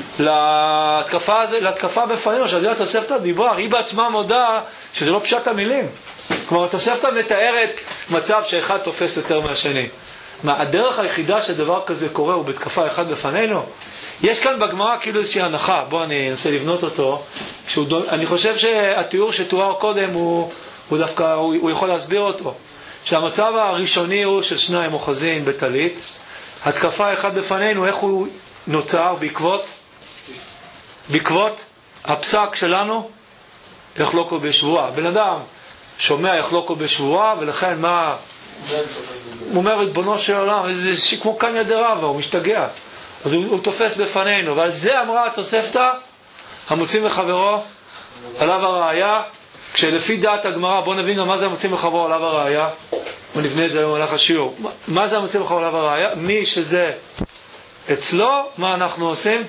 להתקפה בפנינו, שהדין התוספתא דיברה, היא בעצמה מודה שזה לא פשט המילים. כלומר, התוספתא מתארת מצב שאחד תופס יותר מהשני. מה, הדרך היחידה שדבר כזה קורה הוא בתקפה אחד בפנינו? יש כאן בגמרא כאילו איזושהי הנחה, בוא אני אנסה לבנות אותו. אני חושב שהתיאור שתואר קודם הוא דווקא, הוא יכול להסביר אותו. שהמצב הראשוני הוא של שניים אוחזים בטלית, התקפה אחד בפנינו, איך הוא נוצר בעקבות הפסק שלנו, יחלוקו בשבועה. בן אדם שומע יחלוקו בשבועה, ולכן מה? הוא אומר, ריבונו של עולם, איזה כמו כאן ידי רבא, הוא משתגע. אז הוא תופס בפנינו, ועל זה אמרה התוספתא, המוצאים לחברו עליו הראיה, כשלפי דעת הגמרא, בואו נבין גם מה זה המוצאים לחברו עליו הראיה, ונבנה את זה היום הלך השיעור. מה זה המוצאים לחברו עליו הראיה? מי שזה אצלו, מה אנחנו עושים?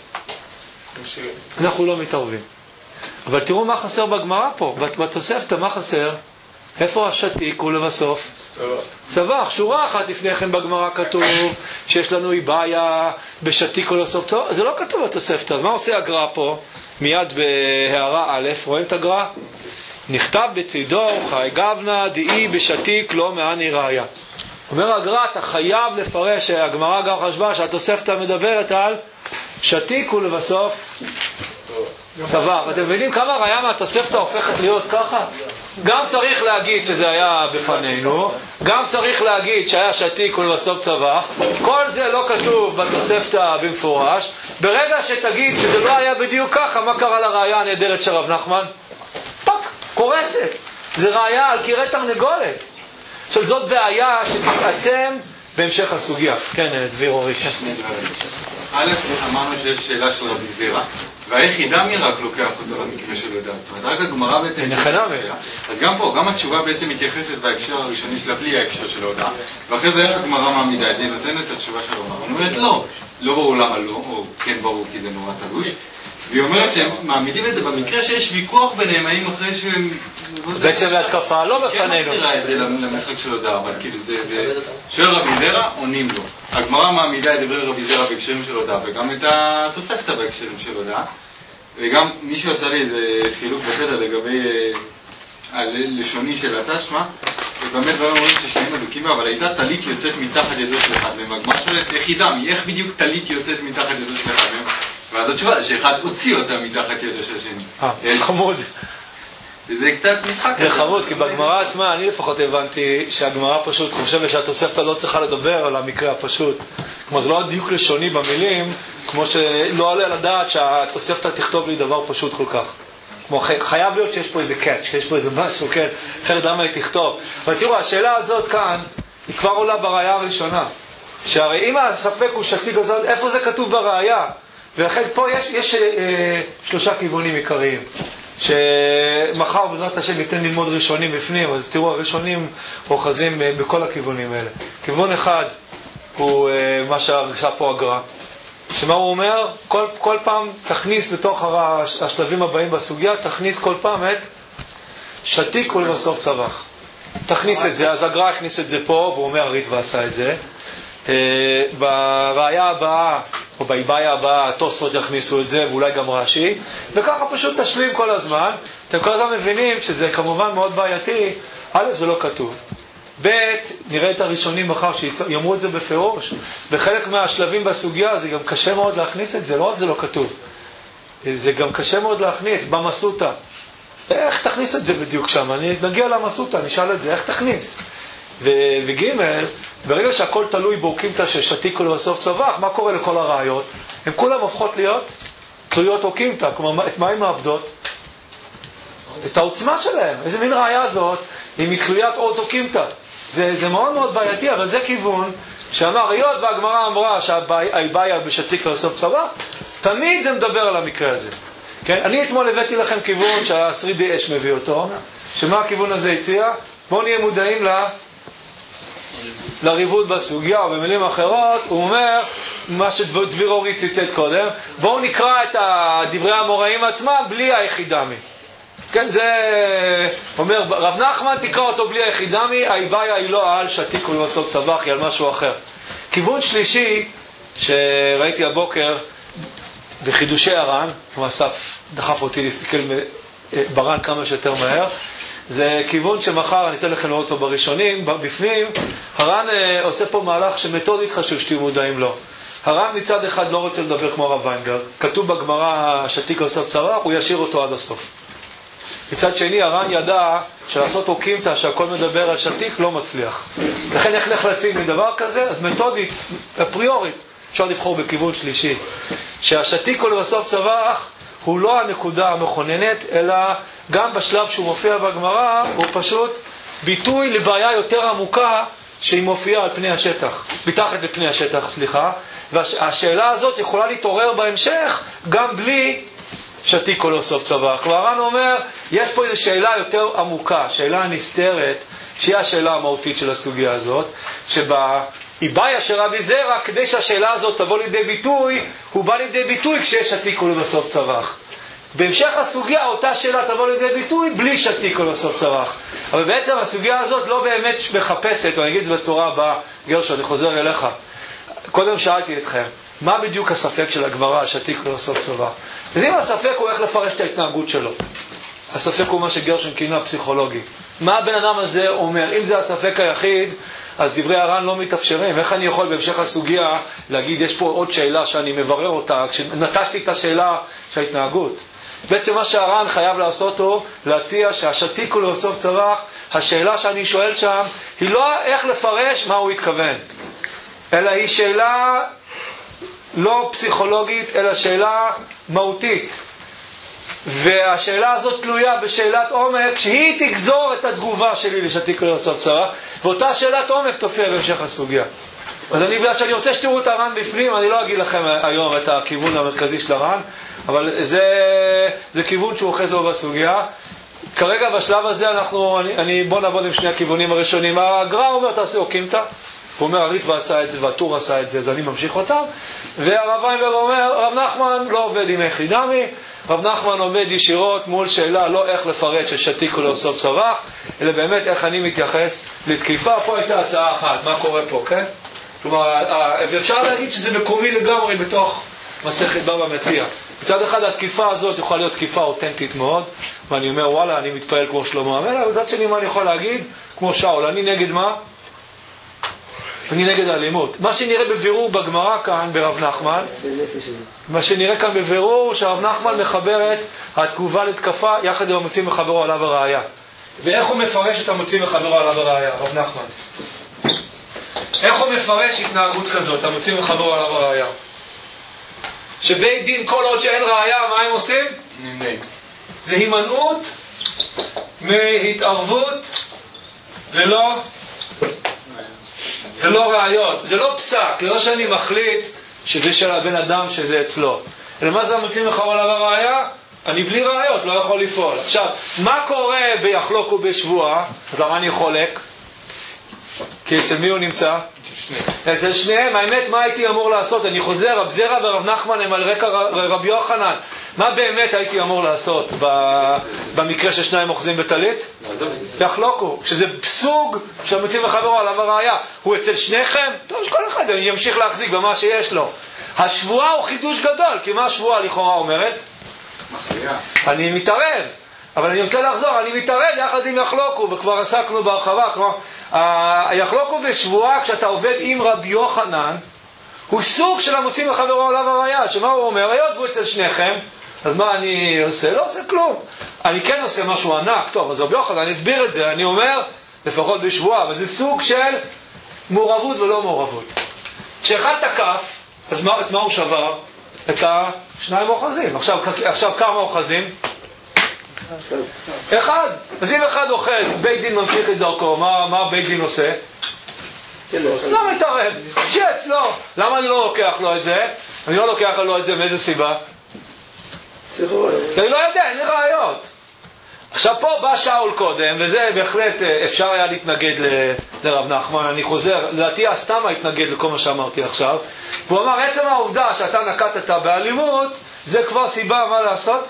אנחנו לא מתערבים. אבל תראו מה חסר בגמרא פה, בתוספתא מה חסר? איפה השתיק ולבסוף? צבח, שורה אחת לפני כן בגמרא כתוב שיש לנו איבעיה בשתיק ולבסוף. זה לא כתוב בתוספתא. אז מה עושה הגר"א פה? מיד בהערה א', רואים את הגר"א? נכתב בצידו חי גבנה דאי בשתיק לא מעני ראיה. אומר הגר"א, אתה חייב לפרש, הגמרא גם חשבה שהתוספתא מדברת על שתיק ולבסוף צבח. אתם מבינים כמה ראיה מהתוספתא הופכת להיות ככה? גם צריך להגיד שזה היה בפנינו, גם צריך להגיד שהיה שתיק ולבסוף צבח. כל זה לא כתוב בתוספתא במפורש. ברגע שתגיד שזה לא היה בדיוק ככה, מה קרה לראיה הנהדרת של רב נחמן? פק, קורסת. זה ראיה על קירי תרנגולת. עכשיו זאת בעיה שתתעצם בהמשך הסוגיה. כן, דביר אורי. א', אמרנו שיש שאלה של רבי זירא, והיחידמי רק לוקח אותו למקרה של הודעה. זאת אומרת, רק הגמרא בעצם... אז גם פה, גם התשובה בעצם מתייחסת בהקשר הראשוני שלה, בלי ההקשר של ההודעה, ואחרי זה איך הגמרא מעמידה את זה, היא נותנת את התשובה של הגמרא. היא אומרת לא, לא ברור למה לא, או כן ברור כי זה נורא תלוש, והיא אומרת שהם מעמידים את זה במקרה שיש ויכוח ביניהם, האם אחרי שהם... בעצם להתקפה לא בפנינו. כן מגדירה את זה למשחק של הודעה, אבל כאילו זה... שואל רבי זירא, עונים לו. הגמרא מעמידה את דברי רבי זירא בהקשרים של הודעה, וגם את התוספתא בהקשרים של הודעה. וגם מישהו עשה לי איזה חילוק בסדר לגבי הלשוני של התשמע, ובאמת דברים אומרים ששניים אדוקים בה, אבל הייתה טלית יוצאת מתחת ידו של אחד מהם. הגמרא שואלת, איך ידעמי, איך בדיוק טלית יוצאת מתחת ידו של אחד מהם? ואז התשובה, שאחד הוציא אותה מתחת ידו של השני. חמוד. זה קצת משחק. זה חמוד, כי בגמרא עצמה, אני לפחות הבנתי שהגמרא פשוט חושבת שהתוספתא לא צריכה לדבר על המקרה הפשוט. כלומר, זה לא דיוק לשוני במילים, כמו שלא עולה לדעת שהתוספתא תכתוב לי דבר פשוט כל כך. כמו חייב להיות שיש פה איזה קאץ', שיש פה איזה משהו, כן? אחרת למה היא תכתוב? אבל תראו, השאלה הזאת כאן, היא כבר עולה בראיה הראשונה. שהרי אם הספק הוא שתיק הזאת, איפה זה כתוב בראיה? ולכן פה יש שלושה כיוונים עיקריים. שמחר בעזרת השם ניתן ללמוד ראשונים בפנים, אז תראו, הראשונים אוחזים בכל הכיוונים האלה. כיוון אחד הוא מה שהרגישה פה הגר"א, שמה הוא אומר? כל פעם תכניס לתוך השלבים הבאים בסוגיה, תכניס כל פעם את שתיק ולבסוף צבח. תכניס את זה, אז הגר"א הכניס את זה פה, והוא אומר הריטב"א עשה את זה. בראיה הבאה או באיבאיה הבאה התוספות יכניסו את זה, ואולי גם רש"י, וככה פשוט תשלים כל הזמן. אתם כל הזמן מבינים שזה כמובן מאוד בעייתי. א', זה לא כתוב. ב', נראה את הראשונים מחר שיאמרו את זה בפירוש. בחלק מהשלבים בסוגיה זה גם קשה מאוד להכניס את זה, לא רק זה לא כתוב, זה גם קשה מאוד להכניס במסותא. איך תכניס את זה בדיוק שם? אני נגיע למסותא, נשאל את זה, איך תכניס? וג', ברגע שהכל תלוי באוקימתא ששתיק ולבסוף צבח, מה קורה לכל הראיות? הן כולן הופכות להיות תלויות אוקימתא. כלומר, את מה הן מאבדות? את העוצמה שלהם. איזה מין ראיה זאת היא מתלוית עוד אוקימתא? זה מאוד מאוד בעייתי, אבל זה כיוון שאמר, היות והגמרא אמרה שהאיבאיה בשתיק ולבסוף צבח, תמיד זה מדבר על המקרה הזה. כן? אני אתמול הבאתי לכם כיוון שהשרידי אש מביא אותו, שמה הכיוון הזה הציע? בואו נהיה מודעים לריבות בסוגיה, או במילים אחרות, הוא אומר, מה שדביר אורי ציטט קודם, בואו נקרא את דברי המוראים עצמם בלי היחידמי. כן, זה אומר, רב נחמן תקרא אותו בלי היחידמי, האיבאיה היא לא על שתיק ולבסוף צבח, היא על משהו אחר. כיוון שלישי, שראיתי הבוקר בחידושי הר"ן, הוא אסף דחף אותי להסתכל בר"ן כמה שיותר מהר, זה כיוון שמחר אני אתן לכם לראות אותו בראשונים, בפנים. הר"ן עושה פה מהלך שמתודית חשוב שתהיו מודעים לו. הר"ן מצד אחד לא רוצה לדבר כמו הרב ויינגרד, כתוב בגמרא שתיק ולבסוף צבח, הוא ישאיר אותו עד הסוף. מצד שני, הר"ן ידע שלעשות אוקימתא שהכל מדבר על שתיק לא מצליח. לכן איך נחלצים מדבר כזה? אז מתודית, אפריורית, אפשר לבחור בכיוון שלישי, שהשתיק ולבסוף צבח הוא לא הנקודה המכוננת, אלא גם בשלב שהוא מופיע בגמרא, הוא פשוט ביטוי לבעיה יותר עמוקה שהיא מופיעה על פני השטח, מתחת לפני השטח, סליחה. והשאלה הזאת יכולה להתעורר בהמשך גם בלי שתיק ולבסוף צבח. הר"ן אומר, יש פה איזו שאלה יותר עמוקה, שאלה נסתרת, שהיא השאלה המהותית של הסוגיה הזאת, איבאיה של רבי זירא, כדי שהשאלה הזאת תבוא לידי ביטוי, הוא בא לידי ביטוי כשיש שתיק ולבסוף צבח. בהמשך הסוגיה, אותה שאלה תבוא לידי ביטוי בלי שתיק ולבסוף צבח. אבל בעצם הסוגיה הזאת לא באמת מחפשת, או אני אגיד את זה בצורה הבאה, גרשון, אני חוזר אליך. קודם שאלתי אתכם, מה בדיוק הספק של הגמרא, שתיק ולבסוף צבח? אז אם הספק הוא איך לפרש את ההתנהגות שלו, הספק הוא מה שגרשון כינה פסיכולוגי. מה הבן אדם הזה אומר? אם זה הספק היחיד, אז דברי הר"ן לא מתאפשרים. איך אני יכול בהמשך הסוגיה להגיד, יש פה עוד שאלה שאני מברר אותה, כשנטשתי את השאלה של ההתנהגות? בעצם מה שהר"ן חייב לעשות הוא להציע שהשתיקו לאסוף צרח, השאלה שאני שואל שם היא לא איך לפרש מה הוא התכוון, אלא היא שאלה לא פסיכולוגית, אלא שאלה מהותית. והשאלה הזאת תלויה בשאלת עומק שהיא תגזור את התגובה שלי לשתיקו לאסוף צרח, ואותה שאלת עומק תופיע בהמשך הסוגיה. אז בגלל שאני רוצה שתראו את הר"ן בפנים, אני לא אגיד לכם היום את הכיוון המרכזי של הר"ן, אבל זה כיוון שהוא אוחז לו בסוגיה. כרגע בשלב הזה בוא נעבוד עם שני הכיוונים הראשונים. הגר"א אומר תעשה אוקימתא, הוא אומר הריטב"א עשה את זה והטור עשה את זה, אז אני ממשיך אותם. והרב ויינברג אומר רב נחמן לא עובד עם יחידמי, רב נחמן עומד ישירות מול שאלה לא איך לפרט ששתיקו לאסוף צרח, אלא באמת איך אני מתייחס לתקיפה. פה הייתה הצעה אחת, מה קורה פה, כן? כלומר, ואפשר להגיד שזה מקומי לגמרי בתוך מסכת בבא מציעא. מצד אחד התקיפה הזאת יכולה להיות תקיפה אותנטית מאוד, ואני אומר וואלה אני מתפעל כמו שלמה המלך, ומצד שני מה אני יכול להגיד? כמו שאול, אני נגד מה? אני נגד האלימות. מה שנראה בבירור בגמרא כאן ברב נחמן, מה שנראה כאן בבירור שהרב נחמן מחבר את התגובה לתקפה יחד עם המוציא מחברו עליו הראיה. ואיך הוא מפרש את המוציא מחברו עליו הראיה, רב נחמן? איך הוא מפרש התנהגות כזאת, המוציא מחברו עליו הראיה? שבית דין כל עוד שאין ראיה, מה הם עושים? נמנעים. זה הימנעות מהתערבות ללא ראיות. זה לא פסק, לא שאני מחליט שזה של הבן אדם שזה אצלו. אלא מה זה המוציא מחברו עליו הראיה? אני בלי ראיות לא יכול לפעול. עכשיו, מה קורה ביחלוק ובשבוע? אז למה אני חולק? כי אצל מי הוא נמצא? אצל שניהם. האמת מה הייתי אמור לעשות? אני חוזר, רב זרע ורב נחמן הם על רקע רבי יוחנן. מה באמת הייתי אמור לעשות במקרה ששניים אוחזים בטלית? יחלוקו, שזה סוג שהמוציא מחברו עליו הראיה. הוא אצל שניכם? טוב, שכל אחד ימשיך להחזיק במה שיש לו. השבועה הוא חידוש גדול, כי מה השבועה לכאורה אומרת? אני מתערב. אבל אני רוצה לחזור, אני מתערב יחד עם יחלוקו, וכבר עסקנו בהרחבה. כלומר, היחלוקו בשבועה, כשאתה עובד עם רבי יוחנן, הוא סוג של המוציא מחברו עליו הראיה. שמה הוא אומר? היות והוא אצל שניכם, אז מה אני עושה? לא עושה כלום. אני כן עושה משהו ענק. טוב, אז רבי יוחנן, אני אסביר את זה. אני אומר, לפחות בשבועה, אבל זה סוג של מעורבות ולא מעורבות. כשאחד תקף, אז את מה הוא שבר? את השניים אוחזים. עכשיו כמה אוחזים? אחד. אז אם אחד אוחז, בית דין ממשיך את דרכו, מה בית דין עושה? לא מתערב, שץ, לא. למה אני לא לוקח לו את זה? אני לא לוקח לו את זה מאיזה סיבה? כי אני לא יודע, אין לי ראיות. עכשיו פה בא שאול קודם, וזה בהחלט אפשר היה להתנגד לרב נחמן. אני חוזר, לדעתי סתם התנגד לכל מה שאמרתי עכשיו. והוא אמר, עצם העובדה שאתה נקטת באלימות, זה כבר סיבה מה לעשות?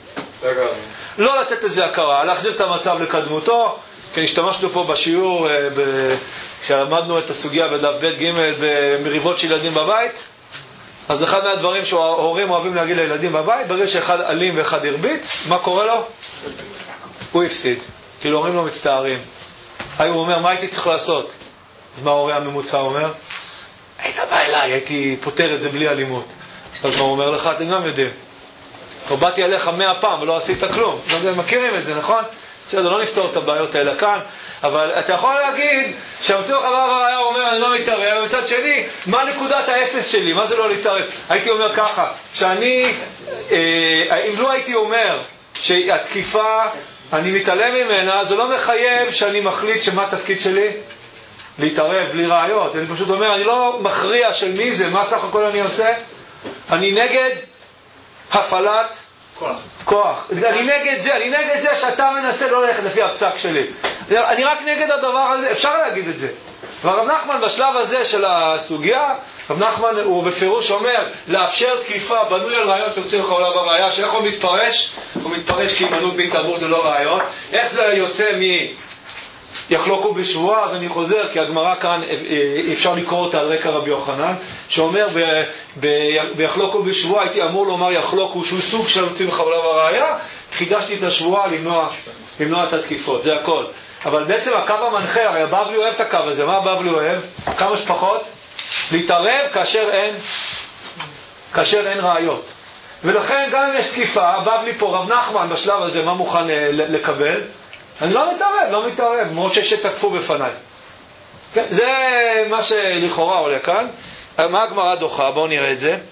לא לתת לזה הכרה, להחזיר את המצב לקדמותו. כי השתמשנו פה בשיעור כשלמדנו את הסוגיה בדף ב' ג' במריבות של ילדים בבית. אז אחד מהדברים שההורים אוהבים להגיד לילדים בבית, ברגע שאחד אלים ואחד הרביץ, מה קורה לו? הוא הפסיד. כאילו הורים לא מצטערים. הוא אומר, מה הייתי צריך לעשות? אז מה ההורי הממוצע אומר? היית בא אליי, הייתי פותר את זה בלי אלימות. אז מה הוא אומר לך? אתם גם יודעים. כבר באתי עליך 100 פעם ולא עשית כלום. אתם מכירים את זה, נכון? בסדר, לא נפתור את הבעיות האלה כאן, אבל אתה יכול להגיד שהמוציא מחברו הראיה אומר אני לא מתערב, ובצד שני, מה נקודת האפס שלי? מה זה לא להתערב? הייתי אומר ככה, שאני, אם לא הייתי אומר שהתקיפה, אני מתעלם ממנה, זה לא מחייב שאני מחליט שמה התפקיד שלי? להתערב בלי ראיות. אני פשוט אומר, אני לא מכריע של מי זה, מה סך הכל אני עושה? אני נגד הפעלת כוח. אני נגד זה שאתה מנסה לא ללכת לפי הפסק שלי. אני רק נגד הדבר הזה, אפשר להגיד את זה. והרב נחמן בשלב הזה של הסוגיה, רב נחמן הוא בפירוש אומר, לאפשר תקיפה בנוי על ראיות שמוצאים לך עולה בראיה, שאיך הוא מתפרש? הוא מתפרש כהימנעות בהתערבות ללא ראיות. איך זה יוצא יחלוקו בשבועה? אז אני חוזר, כי הגמרא כאן אפשר לקרוא אותה על רקע רבי יוחנן, שאומר ביחלוקו בשבועה הייתי אמור לומר יחלוקו שהוא סוג של מוצאים לך עולה בראיה, חידשתי את השבועה למנוע את התקיפות, זה הכל. אבל בעצם הקו המנחה, הרי הבבלי אוהב את הקו הזה, מה הבבלי אוהב? כמה שפחות? להתערב כאשר אין ראיות. ולכן גם אם יש תקיפה, הבבלי פה, רב נחמן בשלב הזה, מה מוכן לקבל? אני לא מתערב, מאוד שתקפו בפניי. כן, זה מה שלכאורה עולה כאן. מה הגמרא דוחה? בואו נראה את זה.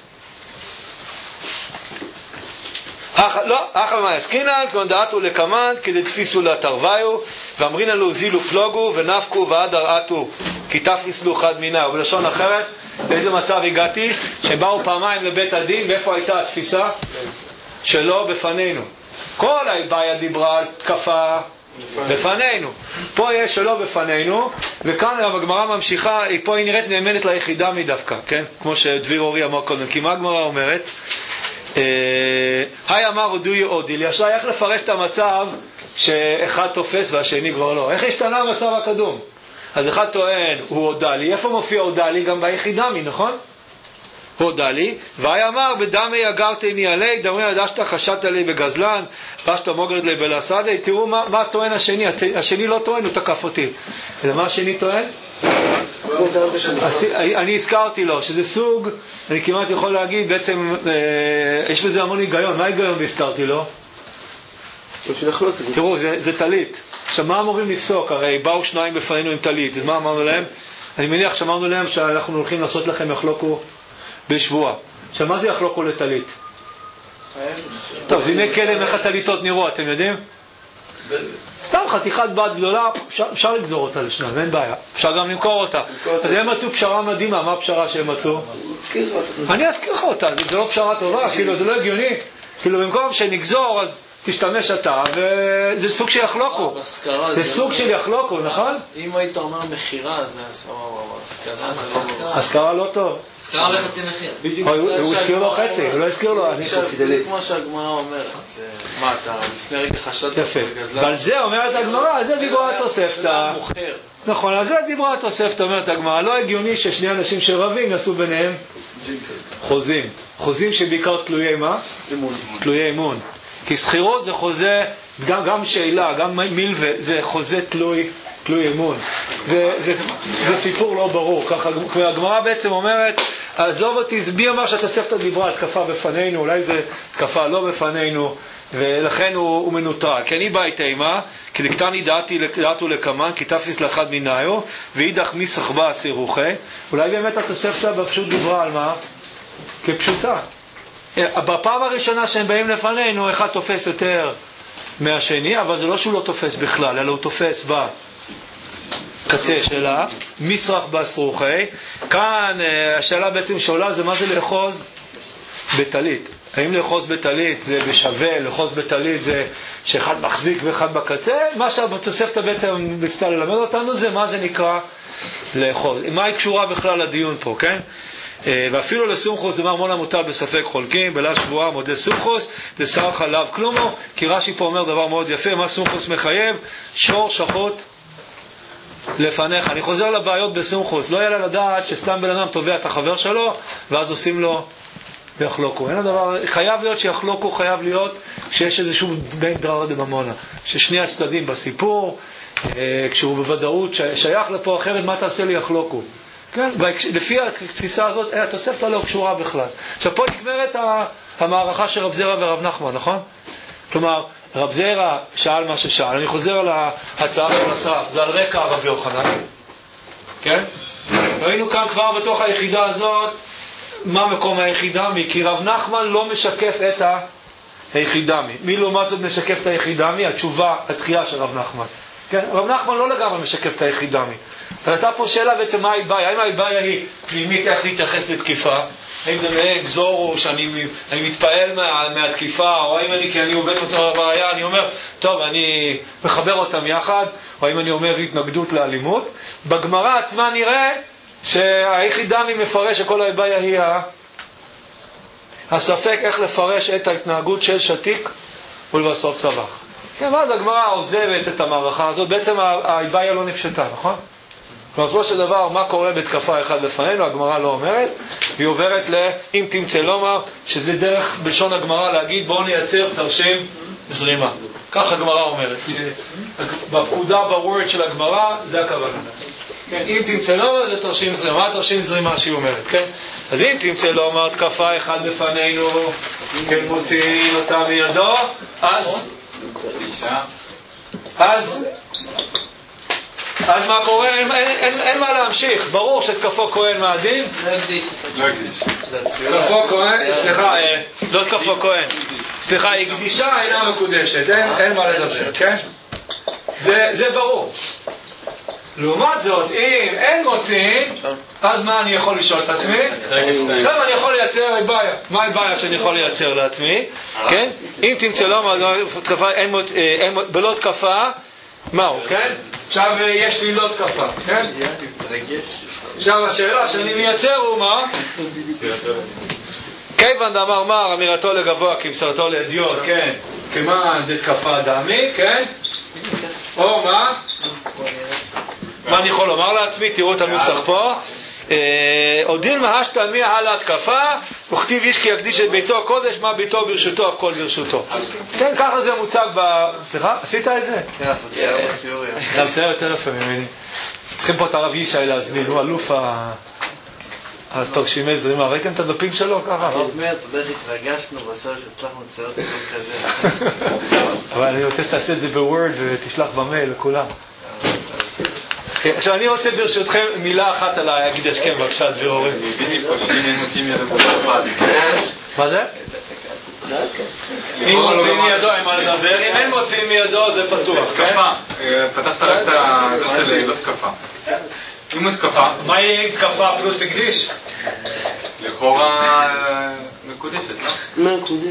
אחר מה יסקינן, כמון דעתו לקמן, כדי תפיסו לתרוויו, ואמרינן לו זילו פלוגו, ונפקו ועד הרעתו, כי תפיסלו חד מינה. ובלשון אחרת, באיזה מצב הגעתי? שבאו פעמיים לבית הדין, ואיפה הייתה התפיסה? שלא בפנינו. כל הבעיה דיברה על תקפה בפנינו. פה יש שלא בפנינו, וכאן הגמרא ממשיכה, פה היא נראית נאמנת ליחידה מדווקא, כן? כמו שדביר אורי אמר קודם. כי מה הגמרא אומרת? היי אמר הודוי אודילי, עכשיו איך לפרש את המצב שאחד תופס והשני כבר לא? איך השתנה המצב הקדום? אז אחד טוען הוא הודע לי, איפה מופיע הודע לי? גם ביחידמי, נכון? הודע לי, והי אמר בדמי אגרתני עלי, דמי ידשת חשת לי בגזלן, פשת מוגרד לי בלסדי. תראו מה טוען השני. השני לא טוען, הוא תקף אותי. ומה השני טוען? אני הזכרתי לו שזה סוג, אני כמעט יכול להגיד בעצם יש בזה המון היגיון. מה ההיגיון והזכרתי לו? תראו, זה תלית. עכשיו מה אמורים לפסוק? הרי באו שניים בפנינו עם תלית, אז מה אמרנו להם? אני מניח שאמרנו להם שאנחנו הולכים לעשות לכם יחלוקו בשבוע. עכשיו מה זה יחלוקו לתלית? טוב, זה ימי כלם איך התליטות נראו, אתם יודעים? סתם חתיכת בת גדולה, אפשר לגזור אותה לשניים, אין בעיה. אפשר גם למכור אותה. אז הם מצאו פשרה מדהימה. מה הפשרה שהם מצאו? אני אזכיר לך אותה. זה לא פשרה טובה, כאילו זה לא הגיוני. כאילו במקום שנגזור אז תשתמש אתה, וזה סוג של יחלוקו. זה סוג של יחלוקו, נכון? אם היית אומר מחירה, זה השכרה זה לא... השכרה לא טוב. השכרה לחצי מחיר. הוא הזכיר לו חצי, הוא לא הזכיר לו. כמו שהגמרא אומרת. מה אתה, לפני רגע חשדת בגזלן? ועל זה אומרת הגמרא, על זה דיברה התוספתא. נכון, על זה דיברה התוספתא, אומרת הגמרא. לא הגיוני ששני אנשים שרבים יעשו ביניהם חוזים. חוזים שבעיקר תלויי מה? תלויי אמון. כי סחירות זה חוזה, גם שאלה, גם מילווה, זה חוזה תלוי אמון. זה סיפור לא ברור. ככה הגמרא בעצם אומרת, עזוב אותי, מי אמר שהתוספתא דיברה התקפה בפנינו, אולי זה התקפה לא בפנינו, ולכן הוא מנוטרל. כי אני בא איתמה, כי דקתני דעתו לקמן, כי תפיס לאחד מנהיו, ואידך מי סחבה סירוחי. אולי באמת התוספתא בפשוט דיברה על מה? כפשוטה. בפעם הראשונה שהם באים לפנינו, אחד תופס יותר מהשני, אבל זה לא שהוא לא תופס בכלל, אלא הוא תופס בקצה שלה, מסרח בסרוחי. כאן השאלה בעצם שעולה זה מה זה לאחוז בטלית. האם לאחוז בטלית זה בשווה, לאחוז בטלית זה שאחד מחזיק ואחד בקצה? מה שהתוספתא בעצם מצטער ללמד אותנו זה מה זה נקרא לאחוז. מה היא קשורה בכלל לדיון פה, כן? ואפילו לסומכוס דבר מונה מוטל בספק חולקים, בלה שבועה מודה סומכוס, זה שר חלב כלומו, כי רש"י פה אומר דבר מאוד יפה, מה סומכוס מחייב? שור שחוט לפניך. אני חוזר לבעיות בסומכוס, לא יעלה לדעת שסתם בן אדם תובע את החבר שלו, ואז עושים לו ויחלוקו. אין הדבר, חייב להיות שיחלוקו, חייב להיות שיש איזשהו בין דרר דממונה, ששני הצדדים בסיפור, כשהוא בוודאות שייך לפה אחרת, מה תעשה לי יחלוקו? כן? לפי התפיסה הזאת, התוספתא לא קשורה בכלל. עכשיו פה נגמרת המערכה של רב זרע ורב נחמן, נכון? כלומר, רב זרע שאל מה ששאל. אני חוזר על ההצעה של הסרף, זה על רקע רבי יוחנן. כן? ראינו כאן כבר בתוך היחידה הזאת, מה מקום היחידמי? כי רב נחמן לא משקף את היחידמי. מי לעומת זאת משקף את היחידמי? התשובה, התחייה של רב נחמן. כן? רב נחמן לא לגמרי משקף את היחידמי. הייתה פה שאלה בעצם מה היא בעיה? האם הבעיה היא פנימית איך להתייחס לתקיפה? האם זה גזור שאני מתפעל מהתקיפה? או האם אני, כי אני עובד מצב הבעיה, אני אומר, טוב, אני מחבר אותם יחד? או האם אני אומר התנגדות לאלימות? בגמרא עצמה נראה שהיחידמי מפרש שכל הבעיה היא הספק איך לפרש את ההתנהגות של שתיק ולבסוף צבח. כן, ואז הגמרא עוזבת את המערכה הזאת. בעצם הבעיה לא נפשטה, נכון? בסופו של דבר, מה קורה בתקפה אחד לפנינו? הגמרא לא אומרת, היא עוברת אם תמצא לומר, שזה דרך בלשון הגמרא להגיד בואו נייצר תרשים זרימה. ככה הגמרא אומרת. בפקודה, בוורד של הגמרא, זה הכוונה. כן, אם תמצא לא, זה תרשים זרימה. מה תרשים זרימה שהיא אומרת, כן? אז אם תמצא לא, אמרת התקפה אחד לפנינו, כן, מוציאים אותה מידו, אז מה קורה? אין מה להמשיך. ברור שתקפו כהן מהדין. לא הקדיש. תקפו כהן, סליחה, לא תקפו כהן. סליחה, היא קדישה אינה מקודשת. אין מה לדבר, כן? זה ברור. לעומת זאת, אם אין מוציאים, אז מה אני יכול לשאול את עצמי? עכשיו אני יכול לייצר בעיה. מה הבעיה שאני יכול לייצר לעצמי? כן? אם תמצא לא, בלא תקפה, מהו, כן? עכשיו יש לי לא תקפה, כן? עכשיו השאלה שאני מייצר הוא מה? כיוון דאמר מר, אמירתו לגבוה כמסרתו לאדיוט, כן? כמה דתקפה דמי, כן? או מה? מה אני יכול לומר לעצמי? תראו את הנוסח פה. עודין מהשתמי על ההתקפה, וכתיב איש כי יקדיש את ביתו הקודש, מה ביתו ברשותו, הכל ברשותו. כן, ככה זה מוצג סליחה? עשית את זה? כן, מצייר יותר יפה ממני. צריכים פה את הרב ישי להזמין, הוא אלוף התרשימי זרימה. ראיתם את הדפים שלו ככה? הרב מאיר, אתה יודע, התרגשנו בסדר שהצלחנו לצייר את זה כזה. אבל אני רוצה שתעשה את זה בוורד ותשלח במייל לכולם. עכשיו אני רוצה ברשותכם מילה אחת על ההקדש, כן, בבקשה, דביר אורי. מה זה? אם מוציאים מידו, אין מה לדבר, אם אין מוציאים מידו זה פתוח, כן? פתחת רק את זה של התקפה. אם התקפה, מה יהיה עם תקפה פלוס הקדיש? לכאורה מקודשת, לא?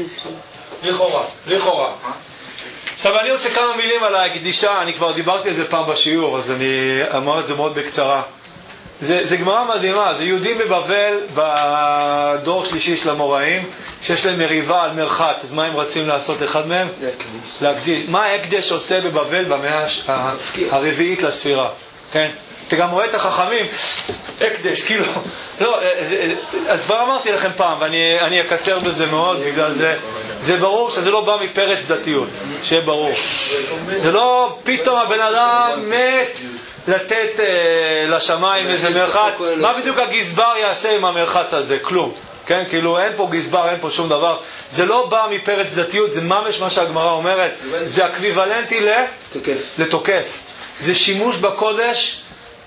לכאורה. עכשיו אני רוצה כמה מילים על הקדישה, אני כבר דיברתי על זה פעם בשיעור, אז אני אמר את זה מאוד בקצרה. זה גמרא מדהימה, זה יהודים בבבל בדור שלישי של המוראים, שיש להם מריבה על מרחץ, אז מה הם רצים לעשות אחד מהם? להקדיש. מה ההקדש עושה בבבל במאה הרביעית לספירה? כן? אתה גם רואה את החכמים, הקדש, כאילו, לא, אז כבר אמרתי לכם פעם, ואני אקצר בזה מאוד, בגלל זה ברור שזה לא בא מפרץ דתיות, שיהיה ברור. זה לא פתאום הבן אדם מת לתת לשמיים איזה מרחץ, מה בדיוק הגזבר יעשה עם המרחץ הזה? כלום. כן, כאילו אין פה גזבר, אין פה שום דבר. זה לא בא מפרץ דתיות, זה ממש מה שהגמרא אומרת, זה אקוויוולנטי לתוקף. זה שימוש בקודש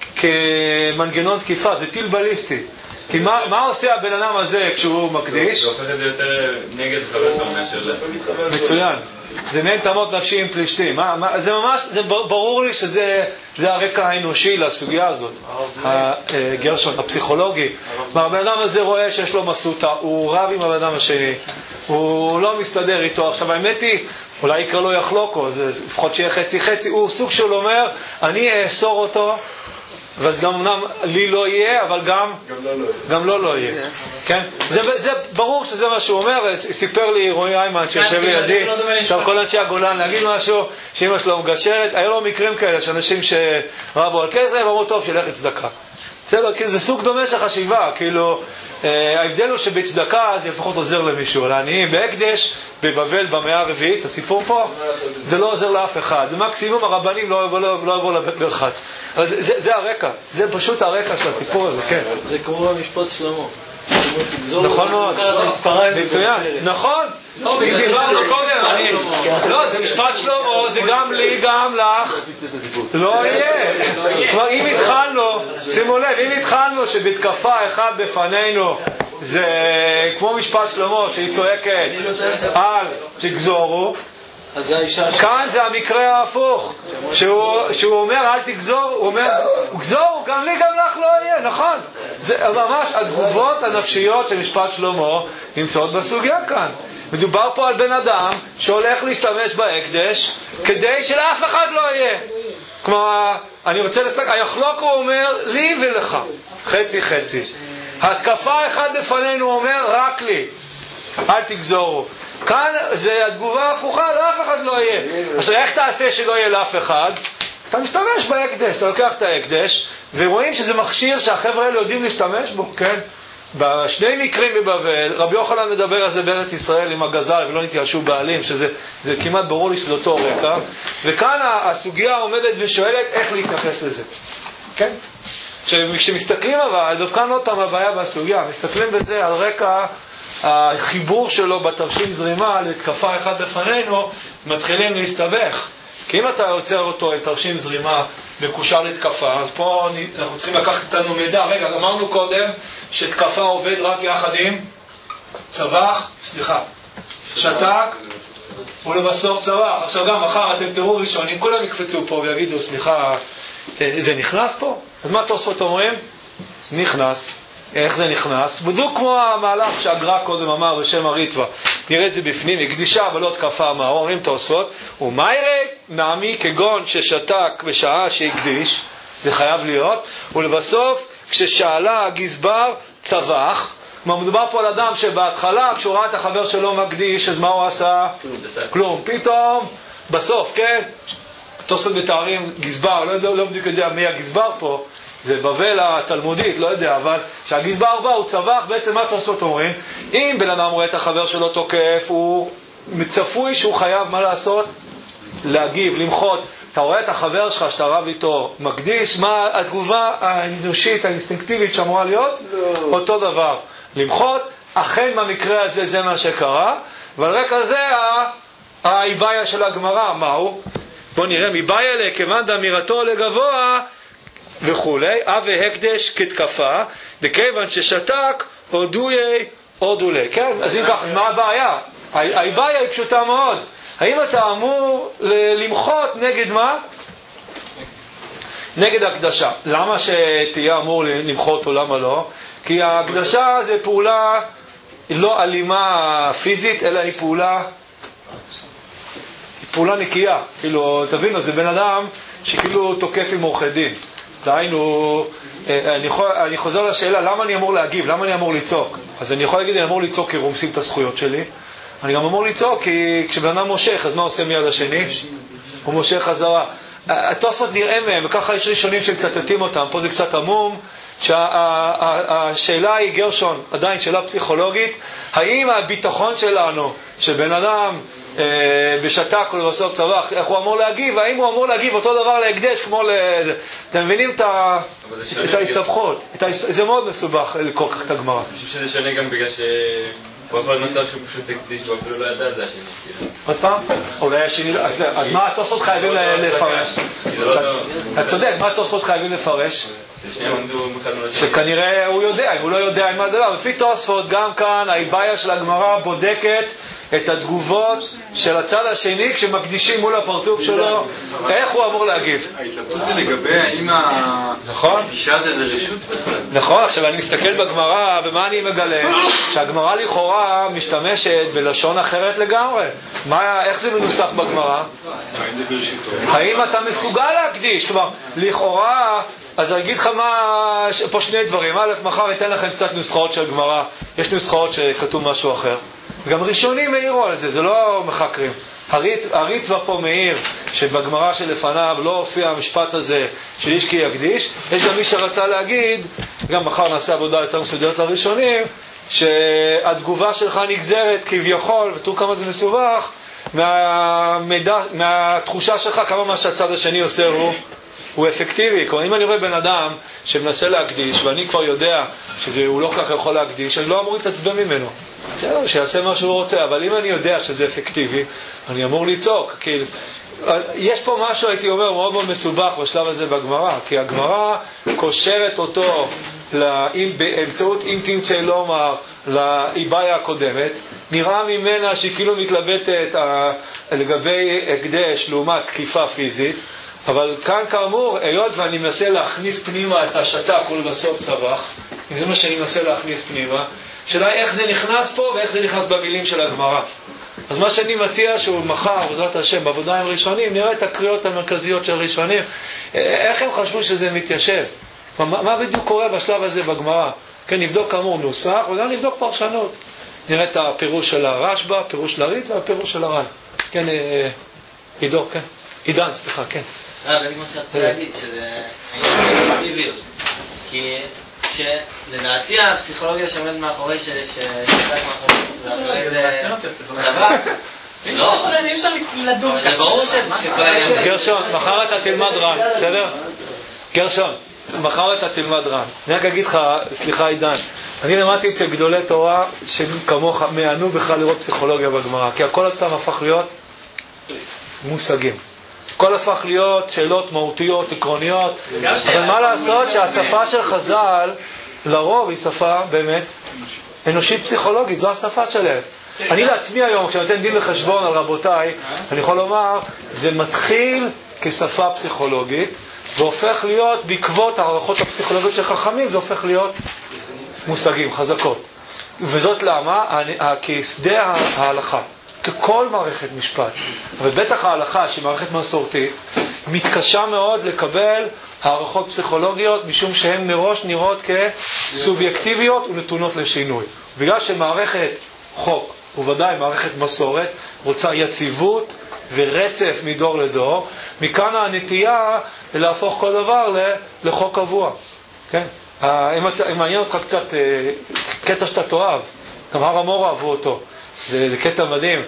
כמנגנון תקיפה, זה טיל בליסטי. כי מה עושה הבן אדם הזה כשהוא מקדיש? זה הופך את זה יותר נגד חבר שלו מאשר לעצמי. מצוין. זה מעין תמות נפשי עם פלישתים. זה ממש, זה ברור לי שזה הרקע האנושי לסוגיה הזאת. הגרשון, הפסיכולוגי. הבן אדם הזה רואה שיש לו מסוטה, הוא רב עם הבן אדם השני, הוא לא מסתדר איתו. עכשיו האמת היא, אולי יקרא לו יחלוקו, לפחות שיהיה חצי חצי, הוא סוג של אומר, אני אאסור אותו, ואז גם אמנם לי לא יהיה, אבל גם לא יהיה. כן? זה ברור שזה מה שהוא אומר. סיפר לי רועי איימן שיושב לידי, עכשיו כל אנשי הגולן, להגיד משהו שאמא שלו מגשרת, היה לו מקרים כאלה שאנשים שרבו על כסף ואמרו טוב שילך לצדקה. בסדר, כי זה סוג דומה של חשיבה, כאילו ההבדל הוא שבצדקה זה לפחות עוזר למישהו, לעניים. בהקדש בבבל במאה הרביעית, הסיפור פה, זה לא עוזר לאף אחד. זה מקסימום הרבנים לא יבואו למרחץ. אבל זה הרקע, זה פשוט הרקע של הסיפור הזה, כן. זה כמו במשפט שלמה. נכון מאוד, מצוין, נכון. דיברנו קודם, לא, זה משפט שלמה, זה גם לי, גם לך, לא יהיה. כלומר, אם התחלנו, שימו לב, אם התחלנו שבתקפה אחד בפנינו זה כמו משפט שלמה שהיא צועקת על תגזורו, כאן זה המקרה ההפוך, שהוא אומר אל תגזור, הוא אומר גזור, גם לי גם לך לא יהיה, נכון? זה ממש התגובות הנפשיות של משפט שלמה נמצאות בסוגיה כאן. מדובר פה על בן אדם שהולך להשתמש בהקדש כדי שלאף אחד לא יהיה. כלומר, אני רוצה לסגר, היחלוק הוא אומר לי ולך, חצי חצי. התקפה אחד לפנינו אומר רק לי, אל תגזורו. כאן זה התגובה ההפוכה, לאף אחד לא יהיה. עכשיו איך תעשה שלא יהיה לאף אחד? אתה משתמש בהקדש, אתה לוקח את ההקדש ורואים שזה מכשיר שהחבר'ה האלה יודעים להשתמש בו, כן? בשני מקרים בבבל, רבי יוחנן מדבר על זה בארץ ישראל עם הגזל ולא נתייאשו בעלים, שזה כמעט ברור לי שזה אותו רקע, וכאן הסוגיה עומדת ושואלת איך להתייחס לזה. כן? כשמסתכלים אבל, וכאן עוד פעם הבעיה בסוגיה, מסתכלים בזה על רקע החיבור שלו בתרשים זרימה להתקפה אחד בפנינו, מתחילים להסתבך. כי אם אתה יוצר אותו עם תרשים זרימה מקושר להתקפה, אז פה אנחנו צריכים לקחת איתנו מידע. רגע, אמרנו קודם שתקפה עובד רק יחד עם שתק ולבסוף צבח. עכשיו גם מחר אתם תראו ראשונים, כולם יקפצו פה ויגידו, סליחה, זה נכנס פה? אז מה תוספות אומרים? נכנס. איך זה נכנס? בדיוק כמו המהלך שהגר"א קודם אמר בשם הריטב"א. נראה את זה בפנים, הקדישה אבל לא תקפה מה, אומרים תוספות, ומה יראה נעמי כגון ששתק בשעה שהקדיש, זה חייב להיות, ולבסוף כששאלה הגזבר צבח, מדובר פה על אדם שבהתחלה כשהוא ראה את החבר שלו מקדיש, אז מה הוא עשה? כלום. פתאום בסוף, כן? תוספות בתארים גזבר, לא בדיוק יודע מי הגזבר פה, זה בבל התלמודית, לא יודע, אבל כשהגזבר בא הוא צבח, בעצם מה תוספות אומרים? אם בן אדם רואה את החבר שלו תוקף, הוא מצפוי שהוא חייב מה לעשות? להגיב, למחות. אתה רואה את החבר שלך שאתה רב איתו מקדיש, מה התגובה האנושית, האינסטינקטיבית שאמורה להיות? לא. אותו דבר. למחות, אכן במקרה הזה זה מה שקרה, ועל רקע זה האיבאיה של הגמרא, מהו? בוא נראה, מבאיה לכיוון דאמירתו לגבוה וכולי, והקדש כתקפה, וכיוון ששתק הודולי. כן? אז אם כך, מה הבעיה? הבעיה היא פשוטה מאוד. האם אתה אמור למחות נגד מה? נגד הקדשה. למה שתהיה אמור למחות או למה לא? כי הקדשה זה פעולה לא אלימה פיזית, אלא היא פעולה נקייה. כאילו, תבינו, זה בן אדם שכאילו תוקף עם עורכי דין. דהיינו, אני חוזר לשאלה, למה אני אמור להגיב? למה אני אמור לצעוק? אז אני יכול להגיד, אני אמור לצעוק כי רומסים את הזכויות שלי. אני גם אמור לצעוק כי כשבן אדם מושך, אז מה עושה מיד השני? הוא מושך חזרה. התוספות נראה מהם, וככה יש ראשונים שמצטטים אותם. פה זה קצת עמום, שהשאלה היא, גרשון, עדיין שאלה פסיכולוגית, האם הביטחון שלנו, שבן אדם בשתק ולבסוף צבח, איך הוא אמור להגיב? האם הוא אמור להגיב אותו דבר להקדש כמו אתם מבינים את ההסתבכות? זה מאוד מסובך לקרוא כך את הגמרא. אני חושב שזה שונה גם בגלל פה יכול מצב שהוא פשוט הקדיש והוא אפילו לא ידע את זה השני. עוד פעם? אולי השני לא... אז מה התוספות חייבים לפרש? אתה צודק, מה התוספות חייבים לפרש? שכנראה הוא יודע, אם הוא לא יודע מה הדבר. לפי תוספות גם כאן הבעיה של הגמרא בודקת את התגובות של הצד השני כשמקדישים מול הפרצוף שלו, איך הוא אמור להגיב. ההתלבטות זה לגבי האם הקדישה זה רשות. נכון, עכשיו אני מסתכל בגמרא ומה אני מגלה? שהגמרא לכאורה משתמשת בלשון אחרת לגמרי. איך זה מנוסח בגמרא? האם אתה מסוגל להקדיש? כלומר, לכאורה, אז אני אגיד לך פה שני דברים. א', מחר אתן לכם קצת נוסחאות של גמרא. יש נוסחאות שכתוב משהו אחר. גם ראשונים מעירו על זה, זה לא מחקרים. הריטב"א פה מעיר שבגמרא שלפניו לא הופיע המשפט הזה של איש כי יקדיש. יש גם מי שרצה להגיד, גם מחר נעשה עבודה יותר מסודרת לראשונים, שהתגובה שלך נגזרת כביכול, ותראו כמה זה מסובך, מהתחושה שלך כמה מה שהצד השני עושה הוא אפקטיבי. כלומר, אם אני רואה בן אדם שמנסה להקדיש ואני כבר יודע שהוא לא כך יכול להקדיש, אני לא אמור להתעצבן ממנו, שיעשה מה שהוא רוצה. אבל אם אני יודע שזה אפקטיבי, אני אמור לצעוק. כי יש פה משהו, הייתי אומר, מאוד מאוד מסובך בשלב הזה בגמרא, כי הגמרא קושרת אותו באמצעות אם תמצא לומר לאיבאיה הקודמת. נראה ממנה שהיא כאילו מתלבטת לגבי הקדש לעומת תקיפה פיזית, אבל כאן כאמור, היות ואני מנסה להכניס פנימה את השתק ולבסוף צבח, זה מה שאני מנסה להכניס פנימה, שאלה איך זה נכנס פה ואיך זה נכנס במילים של הגמרא. אז מה שאני מציע שהוא מחר, בעזרת השם, בעבודה עם ראשונים, נראה את הקריאות המרכזיות של ראשונים, איך הם חשבו שזה מתיישב, מה בדיוק קורה בשלב הזה בגמרא. כן, נבדוק כאמור נוסח וגם נבדוק פרשנות, נראה את הפירוש של הרשב"א, פירוש של הריטב"א והפירוש של הר"ן. כן, עידו, כן, עידן, סליחה, כן. אני רוצה להגיד שזה העניין של הפרטיביות, כי שלדעתי הפסיכולוגיה שעומד מאחורי ששתק מאחורי ואחרי זה צבא. לא, אי אפשר לדון זה ברור שכל העניין... גרשון, מחר אתה תלמד רן, בסדר? גרשון, מחר אתה תלמד רן. אני רק אגיד לך, סליחה עידן, אני למדתי אצל גדולי תורה שכמוך מענו בכלל לראות פסיכולוגיה בגמרא, כי הכל אצלם הפך להיות מושגים. הכל הפך להיות שאלות מהותיות, עקרוניות, אבל מה לעשות שהשפה של חז"ל לרוב היא שפה באמת אנושית פסיכולוגית, זו השפה שלהם. אני לעצמי היום, כשאני נותן דין לחשבון על רבותיי, אני יכול לומר, זה מתחיל כשפה פסיכולוגית, והופך להיות, בעקבות הערכות הפסיכולוגיות של חכמים, זה הופך להיות מושגים, חזקות. וזאת למה? כשדה ההלכה, ככל מערכת משפט, אבל בטח ההלכה, שהיא מערכת מסורתית, מתקשה מאוד לקבל הערכות פסיכולוגיות, משום שהן מראש נראות כסובייקטיביות ונתונות לשינוי. בגלל שמערכת חוק, ובוודאי מערכת מסורת, רוצה יציבות ורצף מדור לדור, מכאן הנטייה להפוך כל דבר לחוק קבוע. כן? אם מעניין אותך קצת קטע שאתה תאהב, גם הר המור אהבו אותו, זה קטע מדהים.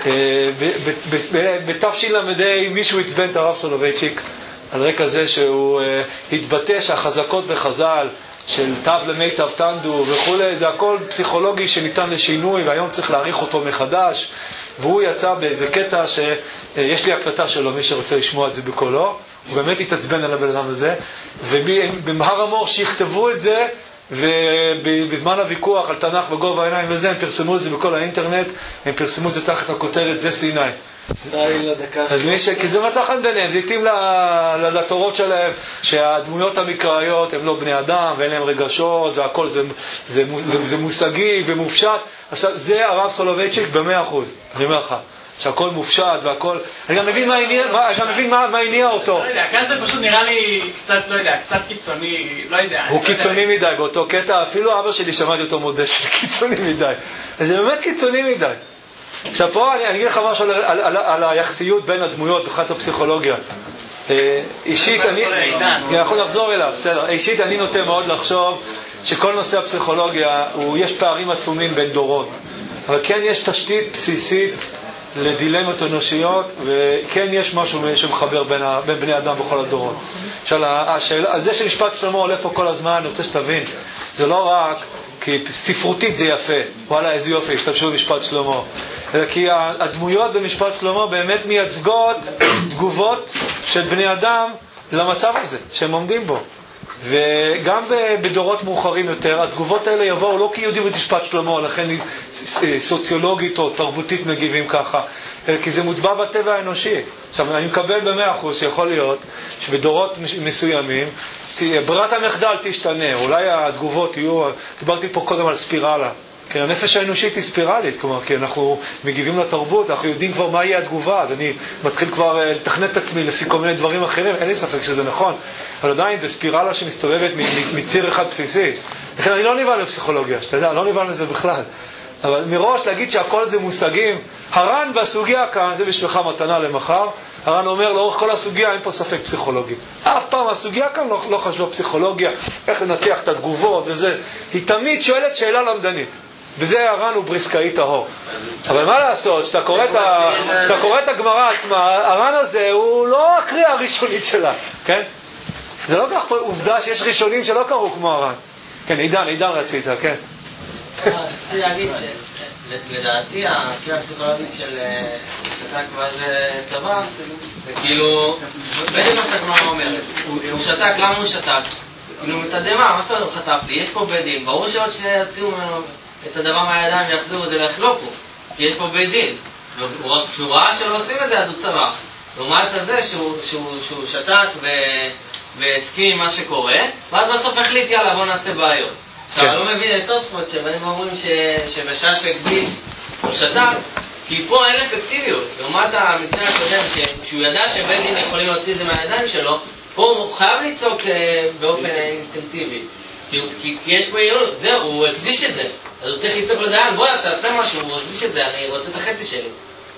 בתשל"ה מישהו עצבן את הרב סולובייצ'יק על רקע זה שהוא התבטא שהחזקות בחז"ל של תו למיטב תנדו וכו', זה הכל פסיכולוגי שניתן לשינוי, והיום צריך להעריך אותו מחדש. והוא יצא באיזה קטע שיש לי הקלטה שלו, מי שרוצה לשמוע את זה בקולו, הוא באמת התעצבן על הבן אדם הזה, ובהר המור שיכתבו את זה, ובזמן הוויכוח על תנ"ך בגובה העיניים וזה, הם פרסמו את זה בכל האינטרנט, הם פרסמו את זה תחת הכותרת זה סיני. אז כי זה מצא חן ביניהם, זה התאים לתורות שלהם, שהדמויות המקראיות הם לא בני אדם ואין להם רגשות והכל זה מושגי ומופשט. עכשיו זה הרב סולובייצ'יק ב100%, אני אומר לך שהכל מופשט והכל, אני גם מבין מה הניע אותו. לא יודע, כאן זה פשוט נראה לי קצת, לא יודע, קצת קיצוני, לא יודע. הוא קיצוני מדי באותו קטע, אפילו אבא שלי שמעתי אותו מודה שזה קיצוני מדי, זה באמת קיצוני מדי. עכשיו פה אני אגיד לך משהו על היחסיות בין הדמויות בחת הפסיכולוגיה. אישית אני יכול לחזור אליו, בסדר. אישית אני נוטה מאוד לחשוב שכל נושא הפסיכולוגיה יש פערים עצומים בין דורות, אבל כן יש תשתית בסיסית לדילמות אנושיות, וכן יש משהו שמחבר בין בני אדם בכל הדורות. זה שמשפט שלמה עולה פה כל הזמן, אני רוצה שתבין, זה לא רק כי ספרותית זה יפה, וואלה איזה יופי, השתמשו במשפט שלמה, אלא כי הדמויות במשפט שלמה באמת מייצגות תגובות של בני אדם למצב הזה שהם עומדים בו. וגם בדורות מאוחרים יותר התגובות האלה יבואו לא כי יהודים במשפט שלמה, לכן סוציולוגית או תרבותית מגיבים ככה, כי זה מוטבע בטבע האנושי. עכשיו אני מקבל ב100% שיכול להיות שבדורות מסוימים ברירת המחדל תשתנה, אולי התגובות יהיו, דיברתי פה קודם על ספירלה, כי הנפש האנושית היא ספירלית, כלומר, כי אנחנו מגיבים לתרבות, אנחנו יודעים כבר מה יהיה התגובה, אז אני מתחיל כבר לתכנת את עצמי לפי כל מיני דברים אחרים, אין לי ספק שזה נכון, אבל עדיין זה ספירלה שמסתובבת מציר אחד בסיסי. לכן אני לא נבהל לפסיכולוגיה, שאתה יודע, לא נבהל לזה בכלל. אבל מראש להגיד שהכל זה מושגים, הר"ן בסוגיה כאן, זה בשבילך מתנה למחר, הר"ן אומר לאורך כל הסוגיה אין פה ספק פסיכולוגי. אף פעם הסוגיה כאן לא חשבה פסיכולוגיה, איך לנתח את התגובות וזה. היא תמיד שואלת שאלה למדנית. וזה הר"ן הוא בריסקאי טהור. אבל מה לעשות, שאתה קורא את הגמרא עצמה, הר"ן הזה הוא לא הקריאה הראשונית שלה, כן? זה לא כך עובדה שיש ראשונים שלא קראו כמו הר"ן. כן, עידן רצית, כן? רציתי להגיד שלדעתי הקריאה הפסיכולוגית של שתק וזה צבא זה כאילו בדיוק מה שהגמרא אומרת, הוא שתק, למה הוא שתק? כאילו מתדמה, מה זאת אומרת הוא חטף לי? יש פה בית דין, ברור שעוד שיציעו ממנו את הדבר מהידיים ויחזירו את זה להחלוקו, כי יש פה בית דין, כשהוא ראה שלא עושים את זה אז הוא צבח, לעומת הזה שהוא שתק והסכים עם מה שקורה, ואז בסוף החליט יאללה בוא נעשה בעיות. עכשיו, אני לא מבין את תוספות שבהם אומרים שבשעה שהקדיש הוא שתק, כי פה אין אפקטיביות. לעומת המקרה הקודם, כשהוא ידע שבית דין יכולים להוציא את זה מהידיים שלו, פה הוא חייב לצעוק באופן אינסטינקטיבי. כי יש פה יעילות, זהו, הוא הקדיש את זה. אז הוא צריך לצעוק לדיין, בוא, תעשה משהו, הוא הקדיש את זה, אני רוצה את החצי שלי.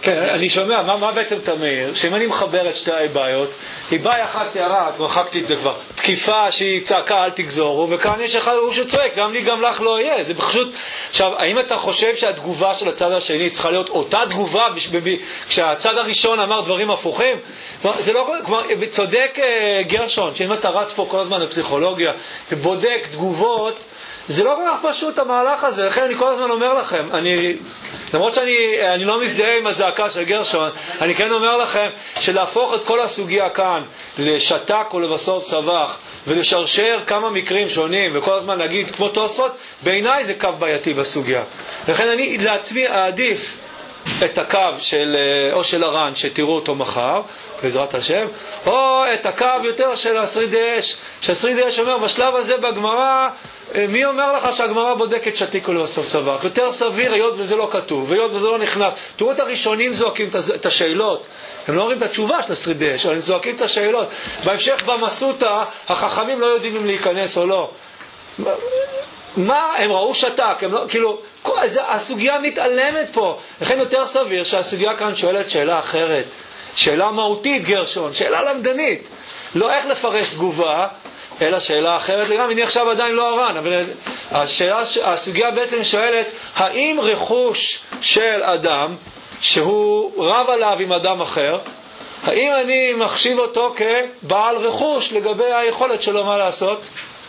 כן, אני שומע, מה בעצם אתה מעיר? שאם אני מחבר את שתי הבעיות, היא בעיה אחת תיארה, מחקתי את זה כבר, תקיפה שהיא צעקה אל תגזורו, וכאן יש אחד הוא שצועק, גם לי גם לך לא יהיה, זה פשוט, עכשיו, האם אתה חושב שהתגובה של הצד השני צריכה להיות אותה תגובה, כשהצד הראשון אמר דברים הפוכים? זה לא, כלומר, צודק גרשון, שאם אתה רץ פה כל הזמן בפסיכולוגיה, ובודק תגובות, זה לא כל כך פשוט המהלך הזה, לכן אני כל הזמן אומר לכם, למרות שאני לא מזדהה עם הזעקה של גרשון, אני כן אומר לכם שלהפוך את כל הסוגיה כאן לשתק או לבסוף צווח ולשרשר כמה מקרים שונים וכל הזמן להגיד כמו תוספות, בעיניי זה קו בעייתי בסוגיה. לכן אני לעצמי אעדיף את הקו או של הר"ן שתראו אותו מחר בעזרת השם, או את הקו יותר של השרידי אש, שהשרידי אש אומר בשלב הזה בגמרא, מי אומר לך שהגמרא בודקת שתיקו לבסוף צווח? יותר סביר, היות וזה לא כתוב, והיות וזה לא נכנס. תראו את הראשונים זועקים את השאלות, הם לא אומרים את התשובה של השרידי אש, אבל הם זועקים את השאלות. בהמשך במסוטה, החכמים לא יודעים אם להיכנס או לא. מה? הם ראו שתק, הם לא, כאילו, הסוגיה מתעלמת פה. לכן יותר סביר שהסוגיה כאן שואלת שאלה אחרת. שאלה מהותית גרשון, שאלה למדנית. לא איך לפרש תגובה, אלא שאלה אחרת לגמרי. אני עכשיו עדיין לא הר"ן, אבל הסוגיה בעצם שואלת, האם רכוש של אדם, שהוא רב עליו עם אדם אחר, האם אני מחשיב אותו כבעל רכוש לגבי היכולת שלו מה לעשות?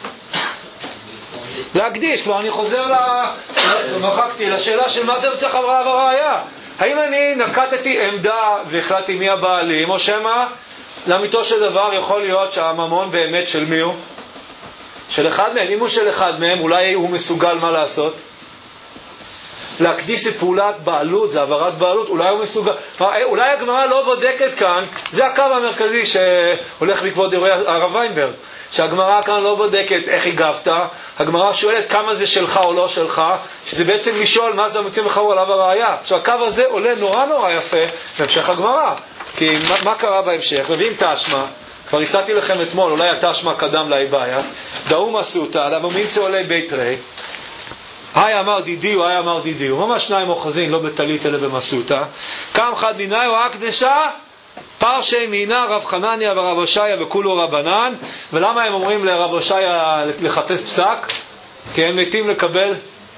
להקדיש, כבר אני חוזר לשאלה של מה זה צריך רב הראיה. האם אני נקטתי עמדה והחלטתי מי הבעלים, או שמה לאמיתו של דבר יכול להיות שהממון באמת של מי הוא? של אחד מהם. אם הוא של אחד מהם, אולי הוא מסוגל מה לעשות? להקדיש לפעולת בעלות, זה העברת בעלות, אולי הוא מסוגל. אולי הגמרא לא בודקת כאן, זה הקו המרכזי שהולך לכבוד אירועי הרב ויינברג, שהגמרא כאן לא בודקת איך הגבת, הגמרא שואלת כמה זה שלך או לא שלך, שזה בעצם לשאול מה זה המוצאים וחרו עליו הראייה. עכשיו הקו הזה עולה נורא יפה בהמשך הגמרא, כי מה קרה בהמשך? מביאים תשמע, כבר הצעתי לכם אתמול, אולי התשמע קדם להיבאיה, דאו מסוטה, למה ממצא עולי בית רי, היי אמר דידיו, היי אמר דידיו, ממש שניים אוחזין, לא בטלית אלא במסוטה, קם חד ניניו הקדשה, פרשי מינה רב חנניה ורב הושעיה וכולו רבנן. ולמה הם אומרים לרב הושעיה לחפש פסק? כי הם מתים לקבל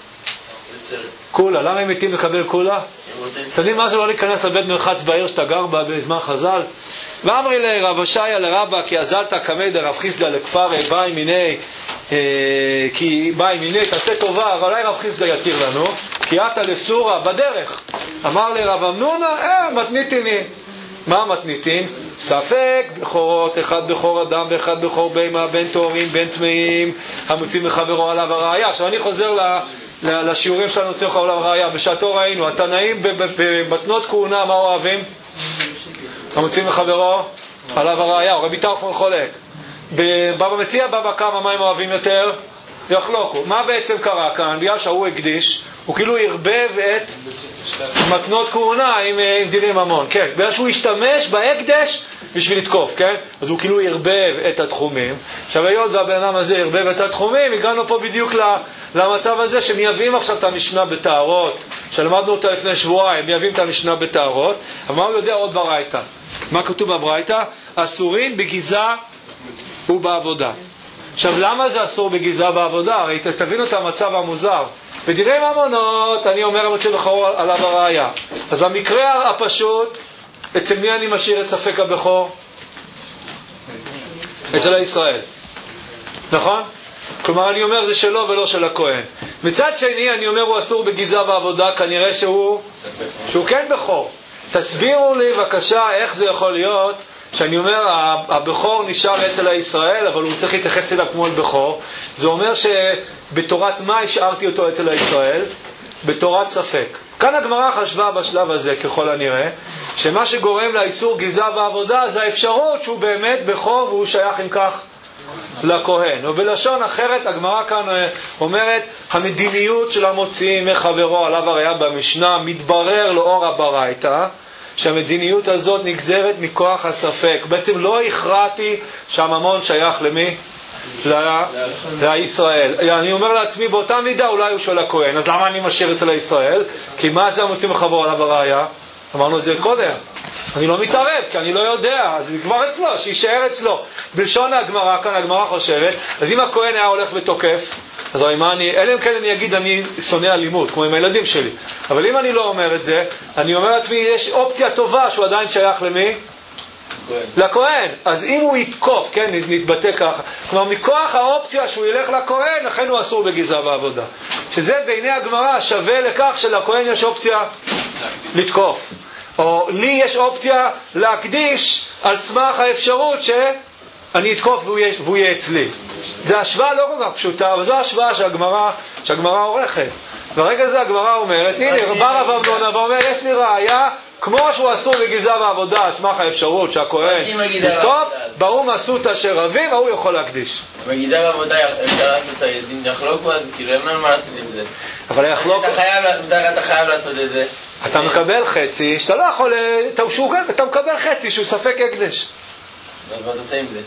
כולה. למה הם מתים לקבל כולה? אתם יודעים מה זה לא להיכנס לבית מרחץ בעיר שאתה גר בה בזמן חז"ל? ואמרי לרב הושעיה לרבה כי אזלת קמי דרב חיסדא לכפר באי מיני, כי באי מיני תעשה טובה, אבל אולי רב חיסדא יתיר לנו, כי אתה לסורה בדרך. אמר לרב אמנונה, מתניתיני. מה מתניתין? ספק בכורות, אחד בכור אדם ואחד בכור בהמה, בין תאורים בין טמאים, המוצאים לחברו עליו הראייה. עכשיו אני חוזר לשיעורים שלנו צריך עליו הראייה. בשעתו ראינו, התנאים במתנות כהונה מה אוהבים? המוצאים לחברו עליו הראייה. רבי טרפון חולק. בבא מציע בבא כמה מה הם אוהבים יותר? יחלוקו. מה בעצם קרה כאן? בגלל שהוא הקדיש, הוא כאילו ירבב את מתנות כהונה עם דיני ממון, כן, בגלל שהוא השתמש בהקדש בשביל לתקוף, כן, אז הוא כאילו ירבב את התחומים. עכשיו היות והבן אדם הזה ירבב את התחומים, הגענו פה בדיוק למצב הזה שמייבים עכשיו את המשנה בתארות, שלמדנו אותה לפני שבועיים, מייבים את המשנה בתארות. אבל מה הוא יודע עוד ברייתא? מה כתוב בברייתא? אסורים בגיזה ובעבודה. עכשיו למה זה אסור בגיזה בעבודה? הרי תבינו את המצב המוזר. בדיני ממונות אני אומר המוצאים לחור עליו הראייה. אז במקרה הפשוט, אצל מי אני משאיר את ספק הבכור? אצל הישראל, נכון? כלומר אני אומר זה שלו ולא של הכהן. מצד שני אני אומר הוא אסור בגיזה בעבודה, כנראה שהוא כן בכור. תסבירו לי בבקשה איך זה יכול להיות שאני אומר הבכור נשאר אצל הישראל, אבל הוא צריך להתייחס אליו כמו אל בכור. זה אומר שבתורת מה השארתי אותו אצל הישראל? בתורת ספק. כאן הגמרא חשבה בשלב הזה ככל הנראה שמה שגורם לאיסור גיזה בעבודה זה האפשרות שהוא באמת בכור והוא שייך עם כך לכהן. ובלשון אחרת הגמרא כאן אומרת המדיניות של המוציאים מחברו עליו הראייה במשנה מתברר לאור הברייתא שהמדיניות הזאת נגזרת מכוח הספק. בעצם לא הכרעתי שהממון שייך למי? לישראל. אני אומר לעצמי באותה מידה אולי הוא של הכהן, אז למה אני משאיר אצל הישראל? כי מה זה המוצאים מחברו עליו הראייה? אמרנו את זה קודם. אני לא מתערב, כי אני לא יודע, אז זה כבר אצלו, שישאר אצלו. בלשון הגמרא, כאן הגמרא חושבת, אז אם הכהן היה הולך ותוקף, אז אלא אם כן אני אגיד אני שונא אלימות, כמו עם הילדים שלי. אבל אם אני לא אומר את זה, אני אומר לעצמי, יש אופציה טובה שהוא עדיין שייך למי? לכהן. אז אם הוא יתקוף, כן, נתבטא ככה. כלומר, מכוח האופציה שהוא ילך לכהן, לכן הוא אסור בגזרה בעבודה. שזה בעיני הגמרא שווה לכך שלכהן יש אופציה לתקוף. או לי יש אופציה להקדיש על סמך האפשרות שאני אתקוף והוא יהיה אצלי. זו השוואה לא כל כך פשוטה, אבל זו השוואה שהגמרא עורכת. ברגע זה הגמרא אומרת, הנה, בא רב אמנון ואומר, יש לי ראיה, כמו שהוא אסור בגזרה בעבודה על סמך האפשרות שהכהן יתקוף, באום עשו את אשר רבים, והוא יכול להקדיש. בגזרה בעבודה אפשר לעשות את הידין, יחלוקו, אז כאילו אין לנו מה לעשות עם זה. אבל יחלוקו... אתה חייב לעשות את זה. אתה מקבל חצי, שאתה לא יכול, אתה מקבל חצי שהוא ספק הקדש. מה תעשה עם זה?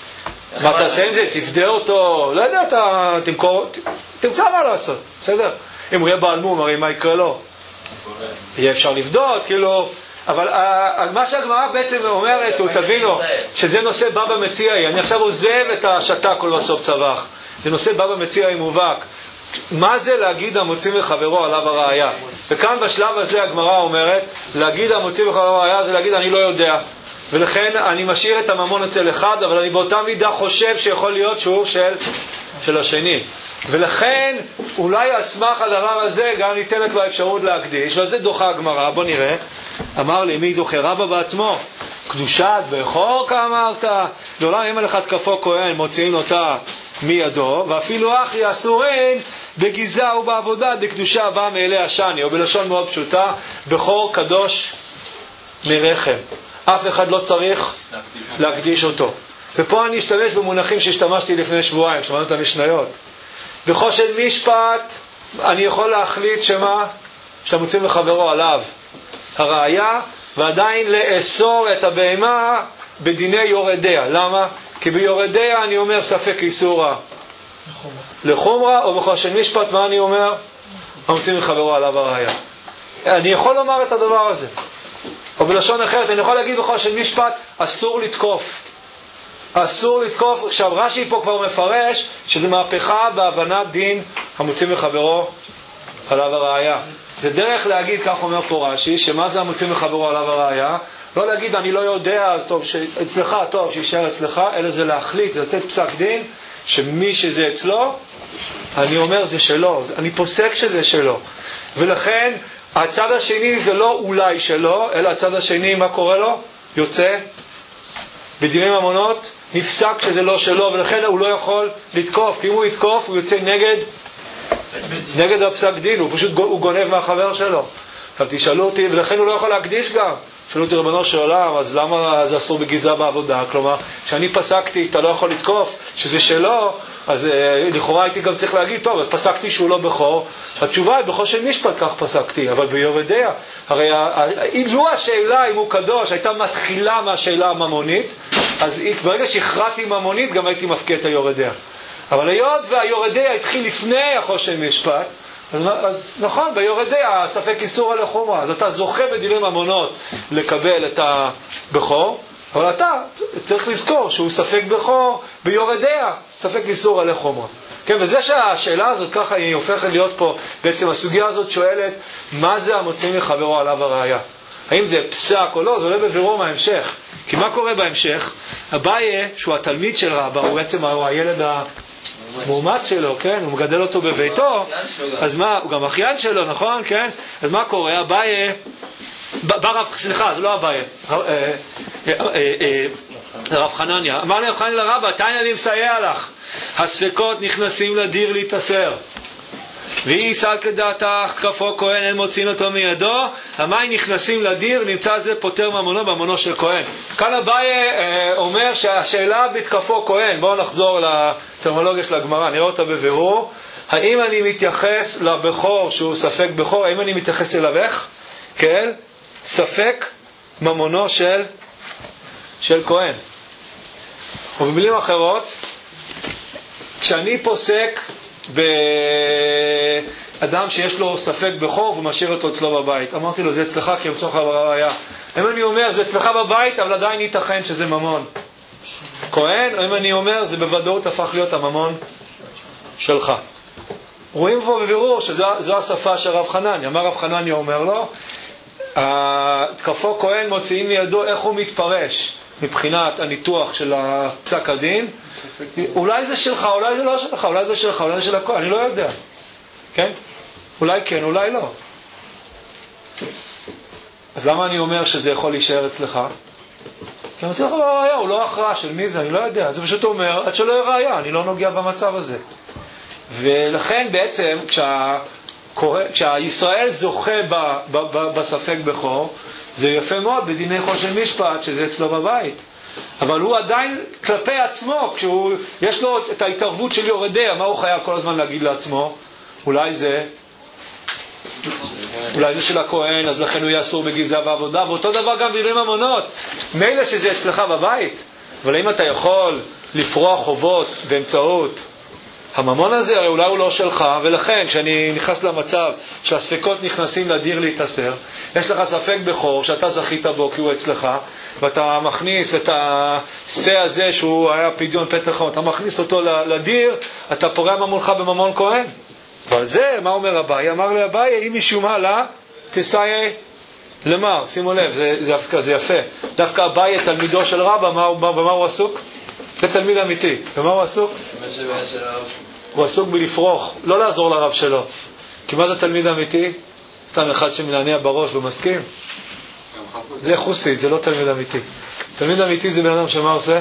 מה תעשה עם זה? תפדה אותו, לא יודע, אתה תמצא מה לעשות, בסדר? אם הוא יהיה בעל מום, הרי מה יקרה לו? יהיה אפשר לבדות, כאילו, אבל מה שהגמרא בעצם אומרת, הוא תבינו, שזה נושא בבא מציעי, אני עכשיו עוזב את השתה כל בסוף צווח, זה נושא בבא מציעי מובהק. מה זה להגיד המוציא מחברו עליו הראיה? וכאן בשלב הזה הגמרא אומרת, להגיד המוציא מחברו הראיה זה להגיד אני לא יודע, ולכן אני משאיר את הממון אצל אחד, אבל אני באותה מידה חושב שיכול להיות שהוא של השני, ולכן אולי על סמך הדבר הזה גם ניתנת לו האפשרות להקדיש, ועל זה דוחה הגמרא. בוא נראה. אמר לי, מי דוחה? רבא בעצמו. קדושת בכור כאמרת, לעולם אם לך תקפו כהן מוציאים אותה מידו, ואפילו אחי אסורין בגזרה ובעבודה דקדושה בא מאלי השני, או בלשון מאוד פשוטה, בכור קדוש מרחם, אף אחד לא צריך להקדיש אותו. ופה אני אשתמש במונחים שהשתמשתי לפני שבועיים, שמענו את המשניות. בחושן משפט אני יכול להחליט שהמוצאים לחברו עליו הראיה, ועדיין לאסור את הבהמה בדיני יורדיה. למה? כי ביורדיה אני אומר ספק איסורה לחומרה, או בחושן משפט מה אני אומר? המוצאים לחברו עליו הראיה. אני יכול לומר את הדבר הזה, או בלשון אחרת אני יכול להגיד בחושן משפט אסור לתקוף. אסור לתקוף. עכשיו רש"י פה כבר מפרש שזה מהפכה בהבנת דין המוצאים לחברו עליו הראיה. זה דרך להגיד, כך אומר פה רש"י, שמה זה המוצאים לחברו עליו הראיה? לא להגיד אני לא יודע, אז טוב אצלך, טוב שישאר אצלך, אלא זה להחליט, לתת פסק דין שמי שזה אצלו, אני אומר זה שלו, אני פוסק שזה שלו. ולכן הצד השני זה לא אולי שלו, אלא הצד השני מה קורה לו? יוצא בדיני ממונות, נפסק שזה לא שלו, ולכן הוא לא יכול לתקוף, כי אם הוא יתקוף הוא יוצא נגד הפסק דין, הוא פשוט גונב מהחבר שלו. עכשיו תשאלו אותי, ולכן הוא לא יכול להקדיש גם. שאלו אותי רבנו של עולם, אז למה זה אסור בגזרה בעבודה? כלומר, שאני פסקתי, אתה לא יכול לתקוף, שזה שלו, אז לכאורה הייתי גם צריך להגיד, טוב, אז פסקתי שהוא לא בכור. התשובה היא, בחושן משפט כך פסקתי, אבל ביורדיה, הרי לו השאלה אם הוא קדוש הייתה מתחילה מהשאלה הממונית, אז ברגע שהכרעתי ממונית גם הייתי מפקה את היורדיה. אבל היות והיורדיה התחיל לפני החושן משפט, אז נכון, ביורדיה ספק איסור על החומרה, אז אתה זוכה בדיני ממונות לקבל את הבכור, אבל אתה צריך לזכור שהוא ספק בכור ביורדיה, ספק איסור על החומרה. כן, וזה שהשאלה הזאת ככה היא הופכת להיות פה, בעצם הסוגיה הזאת שואלת מה זה המוצאים לחברו עליו הראיה, האם זה פסק או לא, זה עולה בבירור מההמשך. כי מה קורה בהמשך? אביי, שהוא התלמיד של רבא, הוא בעצם הילד המאומץ שלו, כן? הוא מגדל אותו בביתו, אז מה, הוא גם אחיין שלו, נכון? כן? אז מה קורה? אביי, סליחה, זה לא אביי, רב חנניה, אמר לי רב חנניה לרבא, תעני אני מסייע לך, הספקות נכנסים לדיר להתאסר, והיא סל כדעתך תקפו כהן אין מוצאים אותו מידו, המים נכנסים לדיר, נמצא זה פותר ממונו במונו של כהן. כאן אביי אומר שהשאלה בתקפו כהן, בואו נחזור לטרמולוגיה של הגמרא, נראה אותה בבירור. האם אני מתייחס לבכור שהוא ספק בכור, האם אני מתייחס אליו איך? כן, ספק ממונו של כהן. ובמילים אחרות, כשאני פוסק אדם שיש לו ספק בכור והוא משאיר אותו אצלו בבית. אמרתי לו, זה אצלך כי ימצוך בראיה. אם אני אומר, זה אצלך בבית, אבל עדיין ייתכן שזה ממון כהן, או אם אני אומר, זה בוודאות הפך להיות הממון שלך. רואים פה בבירור שזו השפה של רב חנניה. מה רב חנניה אומר לו? התקפו כהן מוציאים מידו איך הוא מתפרש מבחינת הניתוח של פסק הדין. אולי זה שלך, אולי זה לא שלך, אולי זה שלך, אולי זה של הכהן, אני לא יודע. כן? אולי כן, אולי לא. אז למה אני אומר שזה יכול להישאר אצלך? כי אני רוצה לך בראיה, הוא לא הכרעה של מי זה, אני לא יודע. זה פשוט אומר, עד שלא יהיה ראיה, אני לא נוגע במצב הזה. ולכן בעצם כשהישראל זוכה בספק בכור, זה יפה מאוד בדיני חושן משפט שזה אצלו בבית. אבל הוא עדיין כלפי עצמו, יש לו את ההתערבות של יורדיה, מה הוא חייב כל הזמן להגיד לעצמו? אולי זה של הכהן, אז לכן הוא יהיה אסור בגזע ועבודה. ואותו דבר גם בדיני ממונות, מילא שזה אצלך בבית, אבל אם אתה יכול לפרוע חובות באמצעות הממון הזה, הרי אולי הוא לא שלך, ולכן כשאני נכנס למצב שהספקות נכנסים לדיר להתאסר, יש לך ספק בכור שאתה זכית בו כי הוא אצלך, ואתה מכניס את השא הזה שהוא היה פדיון פתח, אתה מכניס אותו לדיר, אתה פורע ממונך בממון כהן. אבל זה, מה אומר אביי? אמר לאביי, אם משום מה לה, תסייע למר. שימו לב, זה יפה. דווקא אביי תלמידו של רבא, במה הוא עסוק? זה תלמיד אמיתי. במה הוא עסוק? הוא עסוק בלפרוח, לא לעזור לרב שלו. כי מה זה תלמיד אמיתי? סתם אחד שמנענע בראש ומסכים. זה חוסית, זה לא תלמיד אמיתי. תלמיד אמיתי זה בן אדם שמה עושה?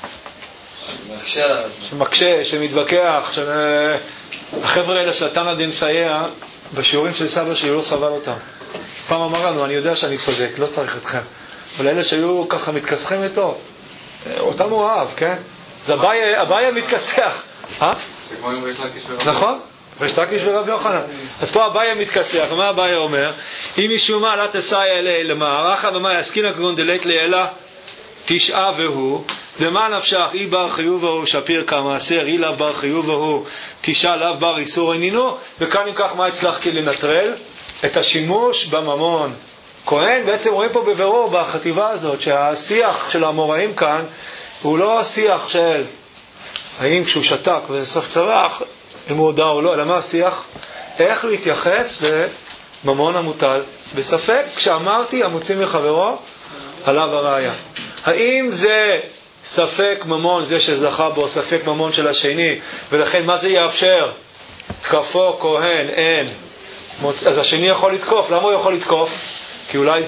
שמקשה, שמתווכח. החבר'ה האלה של התנא דמסייע, בשיעורים של סבא שלי לא סבל אותם. פעם אמר לנו, אני יודע שאני צודק, לא צריך אתכם. אבל אלה שהיו ככה מתכסחים איתו, אותם הוא אהב, כן? זה אביי מתכסח. זה כמו עם ריש לקיש ורב נכון, ריש לקיש ורב יוחנן. אז פה אביי מתכסח, ומה אביי אומר? אם משום מה לא תסייע אלי למערכה ומה יסכין כגון דלית לילה תשעה והוא דמה נפשך אי בר חיוב והוא שפיר כמעשר אי לאו בר חיוב והוא תשעה לאו בר איסור ענינו. וכאן אם כך מה הצלחתי לנטרל? את השימוש בממון כהן. בעצם רואים פה בבירור בחטיבה הזאת שהשיח של האמוראים כאן הוא לא השיח של האם כשהוא שתק וסוף צרח אם הוא הודע או לא, אלא מה השיח? איך להתייחס לממון המוטל בספק. כשאמרתי המוצאים מחברו עליו הראיה, האם זה ספק ממון זה שזכה בו, ספק ממון של השני, ולכן מה זה יאפשר? תקפו כהן אין, אז השני יכול לתקוף. למה הוא יכול לתקוף? כי אולי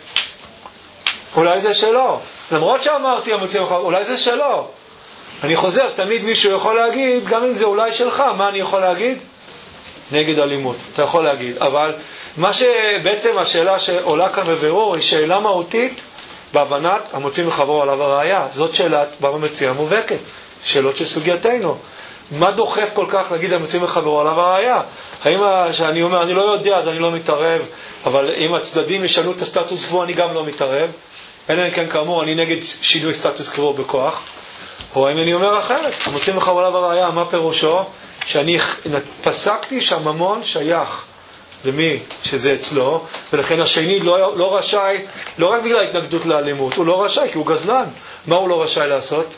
זה שלו, למרות שאמרתי המוצאים מחברו, אולי זה שלו. אני חוזר, תמיד מישהו יכול להגיד, גם אם זה אולי שלך, מה אני יכול להגיד? נגד אלימות, אתה יכול להגיד. אבל מה שבעצם השאלה שעולה כאן בבירור היא שאלה מהותית בהבנת המוצאים מחברו עליו הראיה. זאת שאלת בבא מציעא מובהקת, שאלות של סוגייתנו. מה דוחף כל כך להגיד המוצאים מחברו עליו הראיה? האם שאני אומר אני לא יודע אז אני לא מתערב, אבל אם הצדדים ישנו את הסטטוס קוו אני גם לא מתערב, אלא אם כן כאמור אני נגד שינוי סטטוס קוו בכוח. או אם אני אומר אחרת, המוצאים מחברו עליו הראיה, מה פירושו? שאני פסקתי שהממון שייך למי שזה אצלו, ולכן השני לא רשאי, לא רק בגלל התנגדות לאלימות, הוא לא רשאי כי הוא גזלן. מה הוא לא רשאי לעשות?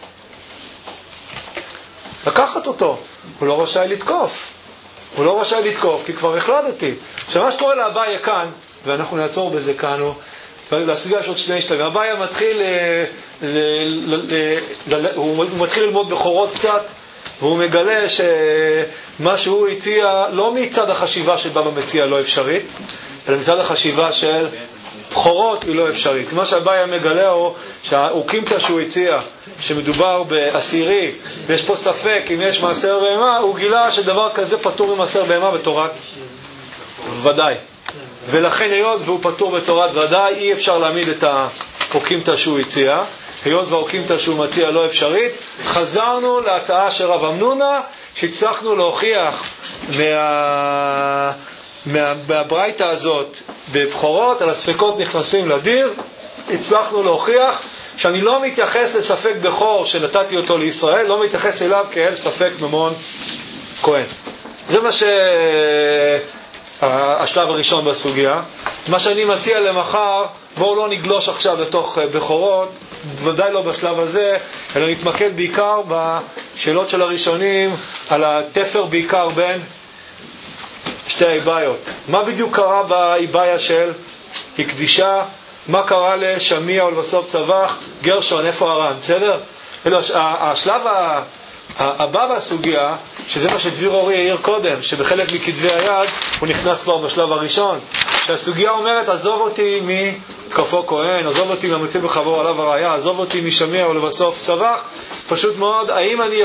לקחת אותו. הוא לא רשאי לתקוף. הוא לא רשאי לתקוף כי כבר החלטתי. עכשיו מה שקורה לאביי כאן, ואנחנו נעצור בזה כאן, לסוגיה יש עוד שני שלבים. אביי מתחיל ללמוד בכורות קצת, והוא מגלה שמה שהוא הציע לא מצד החשיבה של בבא מציעא לא אפשרית, אלא מצד החשיבה של בכורות היא לא אפשרית. מה שאביי מגלה הוא שהאוקימתא שהוא הציע, שמדובר בעשירי ויש פה ספק אם יש מעשר בהמה, הוא גילה שדבר כזה פטור ממעשר בהמה בתורת ודאי, ולכן היות והוא פטור בתורת ודאי אי אפשר להעמיד את האוקימתא שהוא הציע. היות והאוקימתא שהוא מציע לא אפשרית, חזרנו להצעה של רב אמנונה שהצלחנו להוכיח מהברייתא הזאת בבחורות על הספקות נכנסים לדיר. הצלחנו להוכיח שאני לא מתייחס לספק בכור שנתתי אותו לישראל, לא מתייחס אליו כאל ספק ממון כהן. זה מה השלב הראשון בסוגיה. מה שאני מציע למחר, בואו לא נגלוש עכשיו לתוך בכורות, ודאי לא בשלב הזה, אלא נתמקד בעיקר בשאלות של הראשונים, על התפר בעיקר בין שתי האיבאיות. מה בדיוק קרה באיבאיה של הקדישה? מה קרה לשמיע ולבסוף צבח? גרשון, איפה הר"ן? בסדר? השלב הבא בסוגיה, שזה מה שדביר אורי העיר קודם, שבחלק מכתבי היד הוא נכנס כבר בשלב הראשון, שהסוגיה אומרת, עזוב אותי מתקפו כהן, עזוב אותי מהמציא בחבור עליו הראיה, עזוב אותי משמיע ולבסוף צבח. פשוט מאוד, האם אני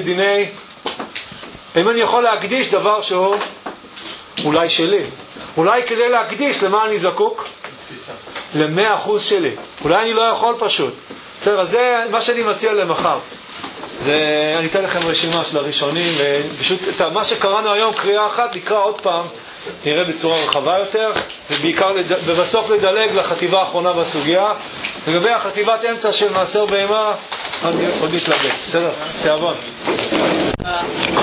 יכול להקדיש דבר שהוא אולי שלי? אולי כדי להקדיש, למה אני זקוק? ל100% שלי. אולי אני לא יכול פשוט. בסדר, אז זה מה שאני מציע למחר. אני אתן לכם רשימה של הראשונים, ופשוט מה שקראנו היום, קריאה אחת, נקרא עוד פעם, נראה בצורה רחבה יותר, ובעיקר ובסוף לדלג לחטיבה האחרונה בסוגיה. לגבי החטיבת אמצע של מעשר בהמה, אני עוד נתלבט. בסדר? תיאבון.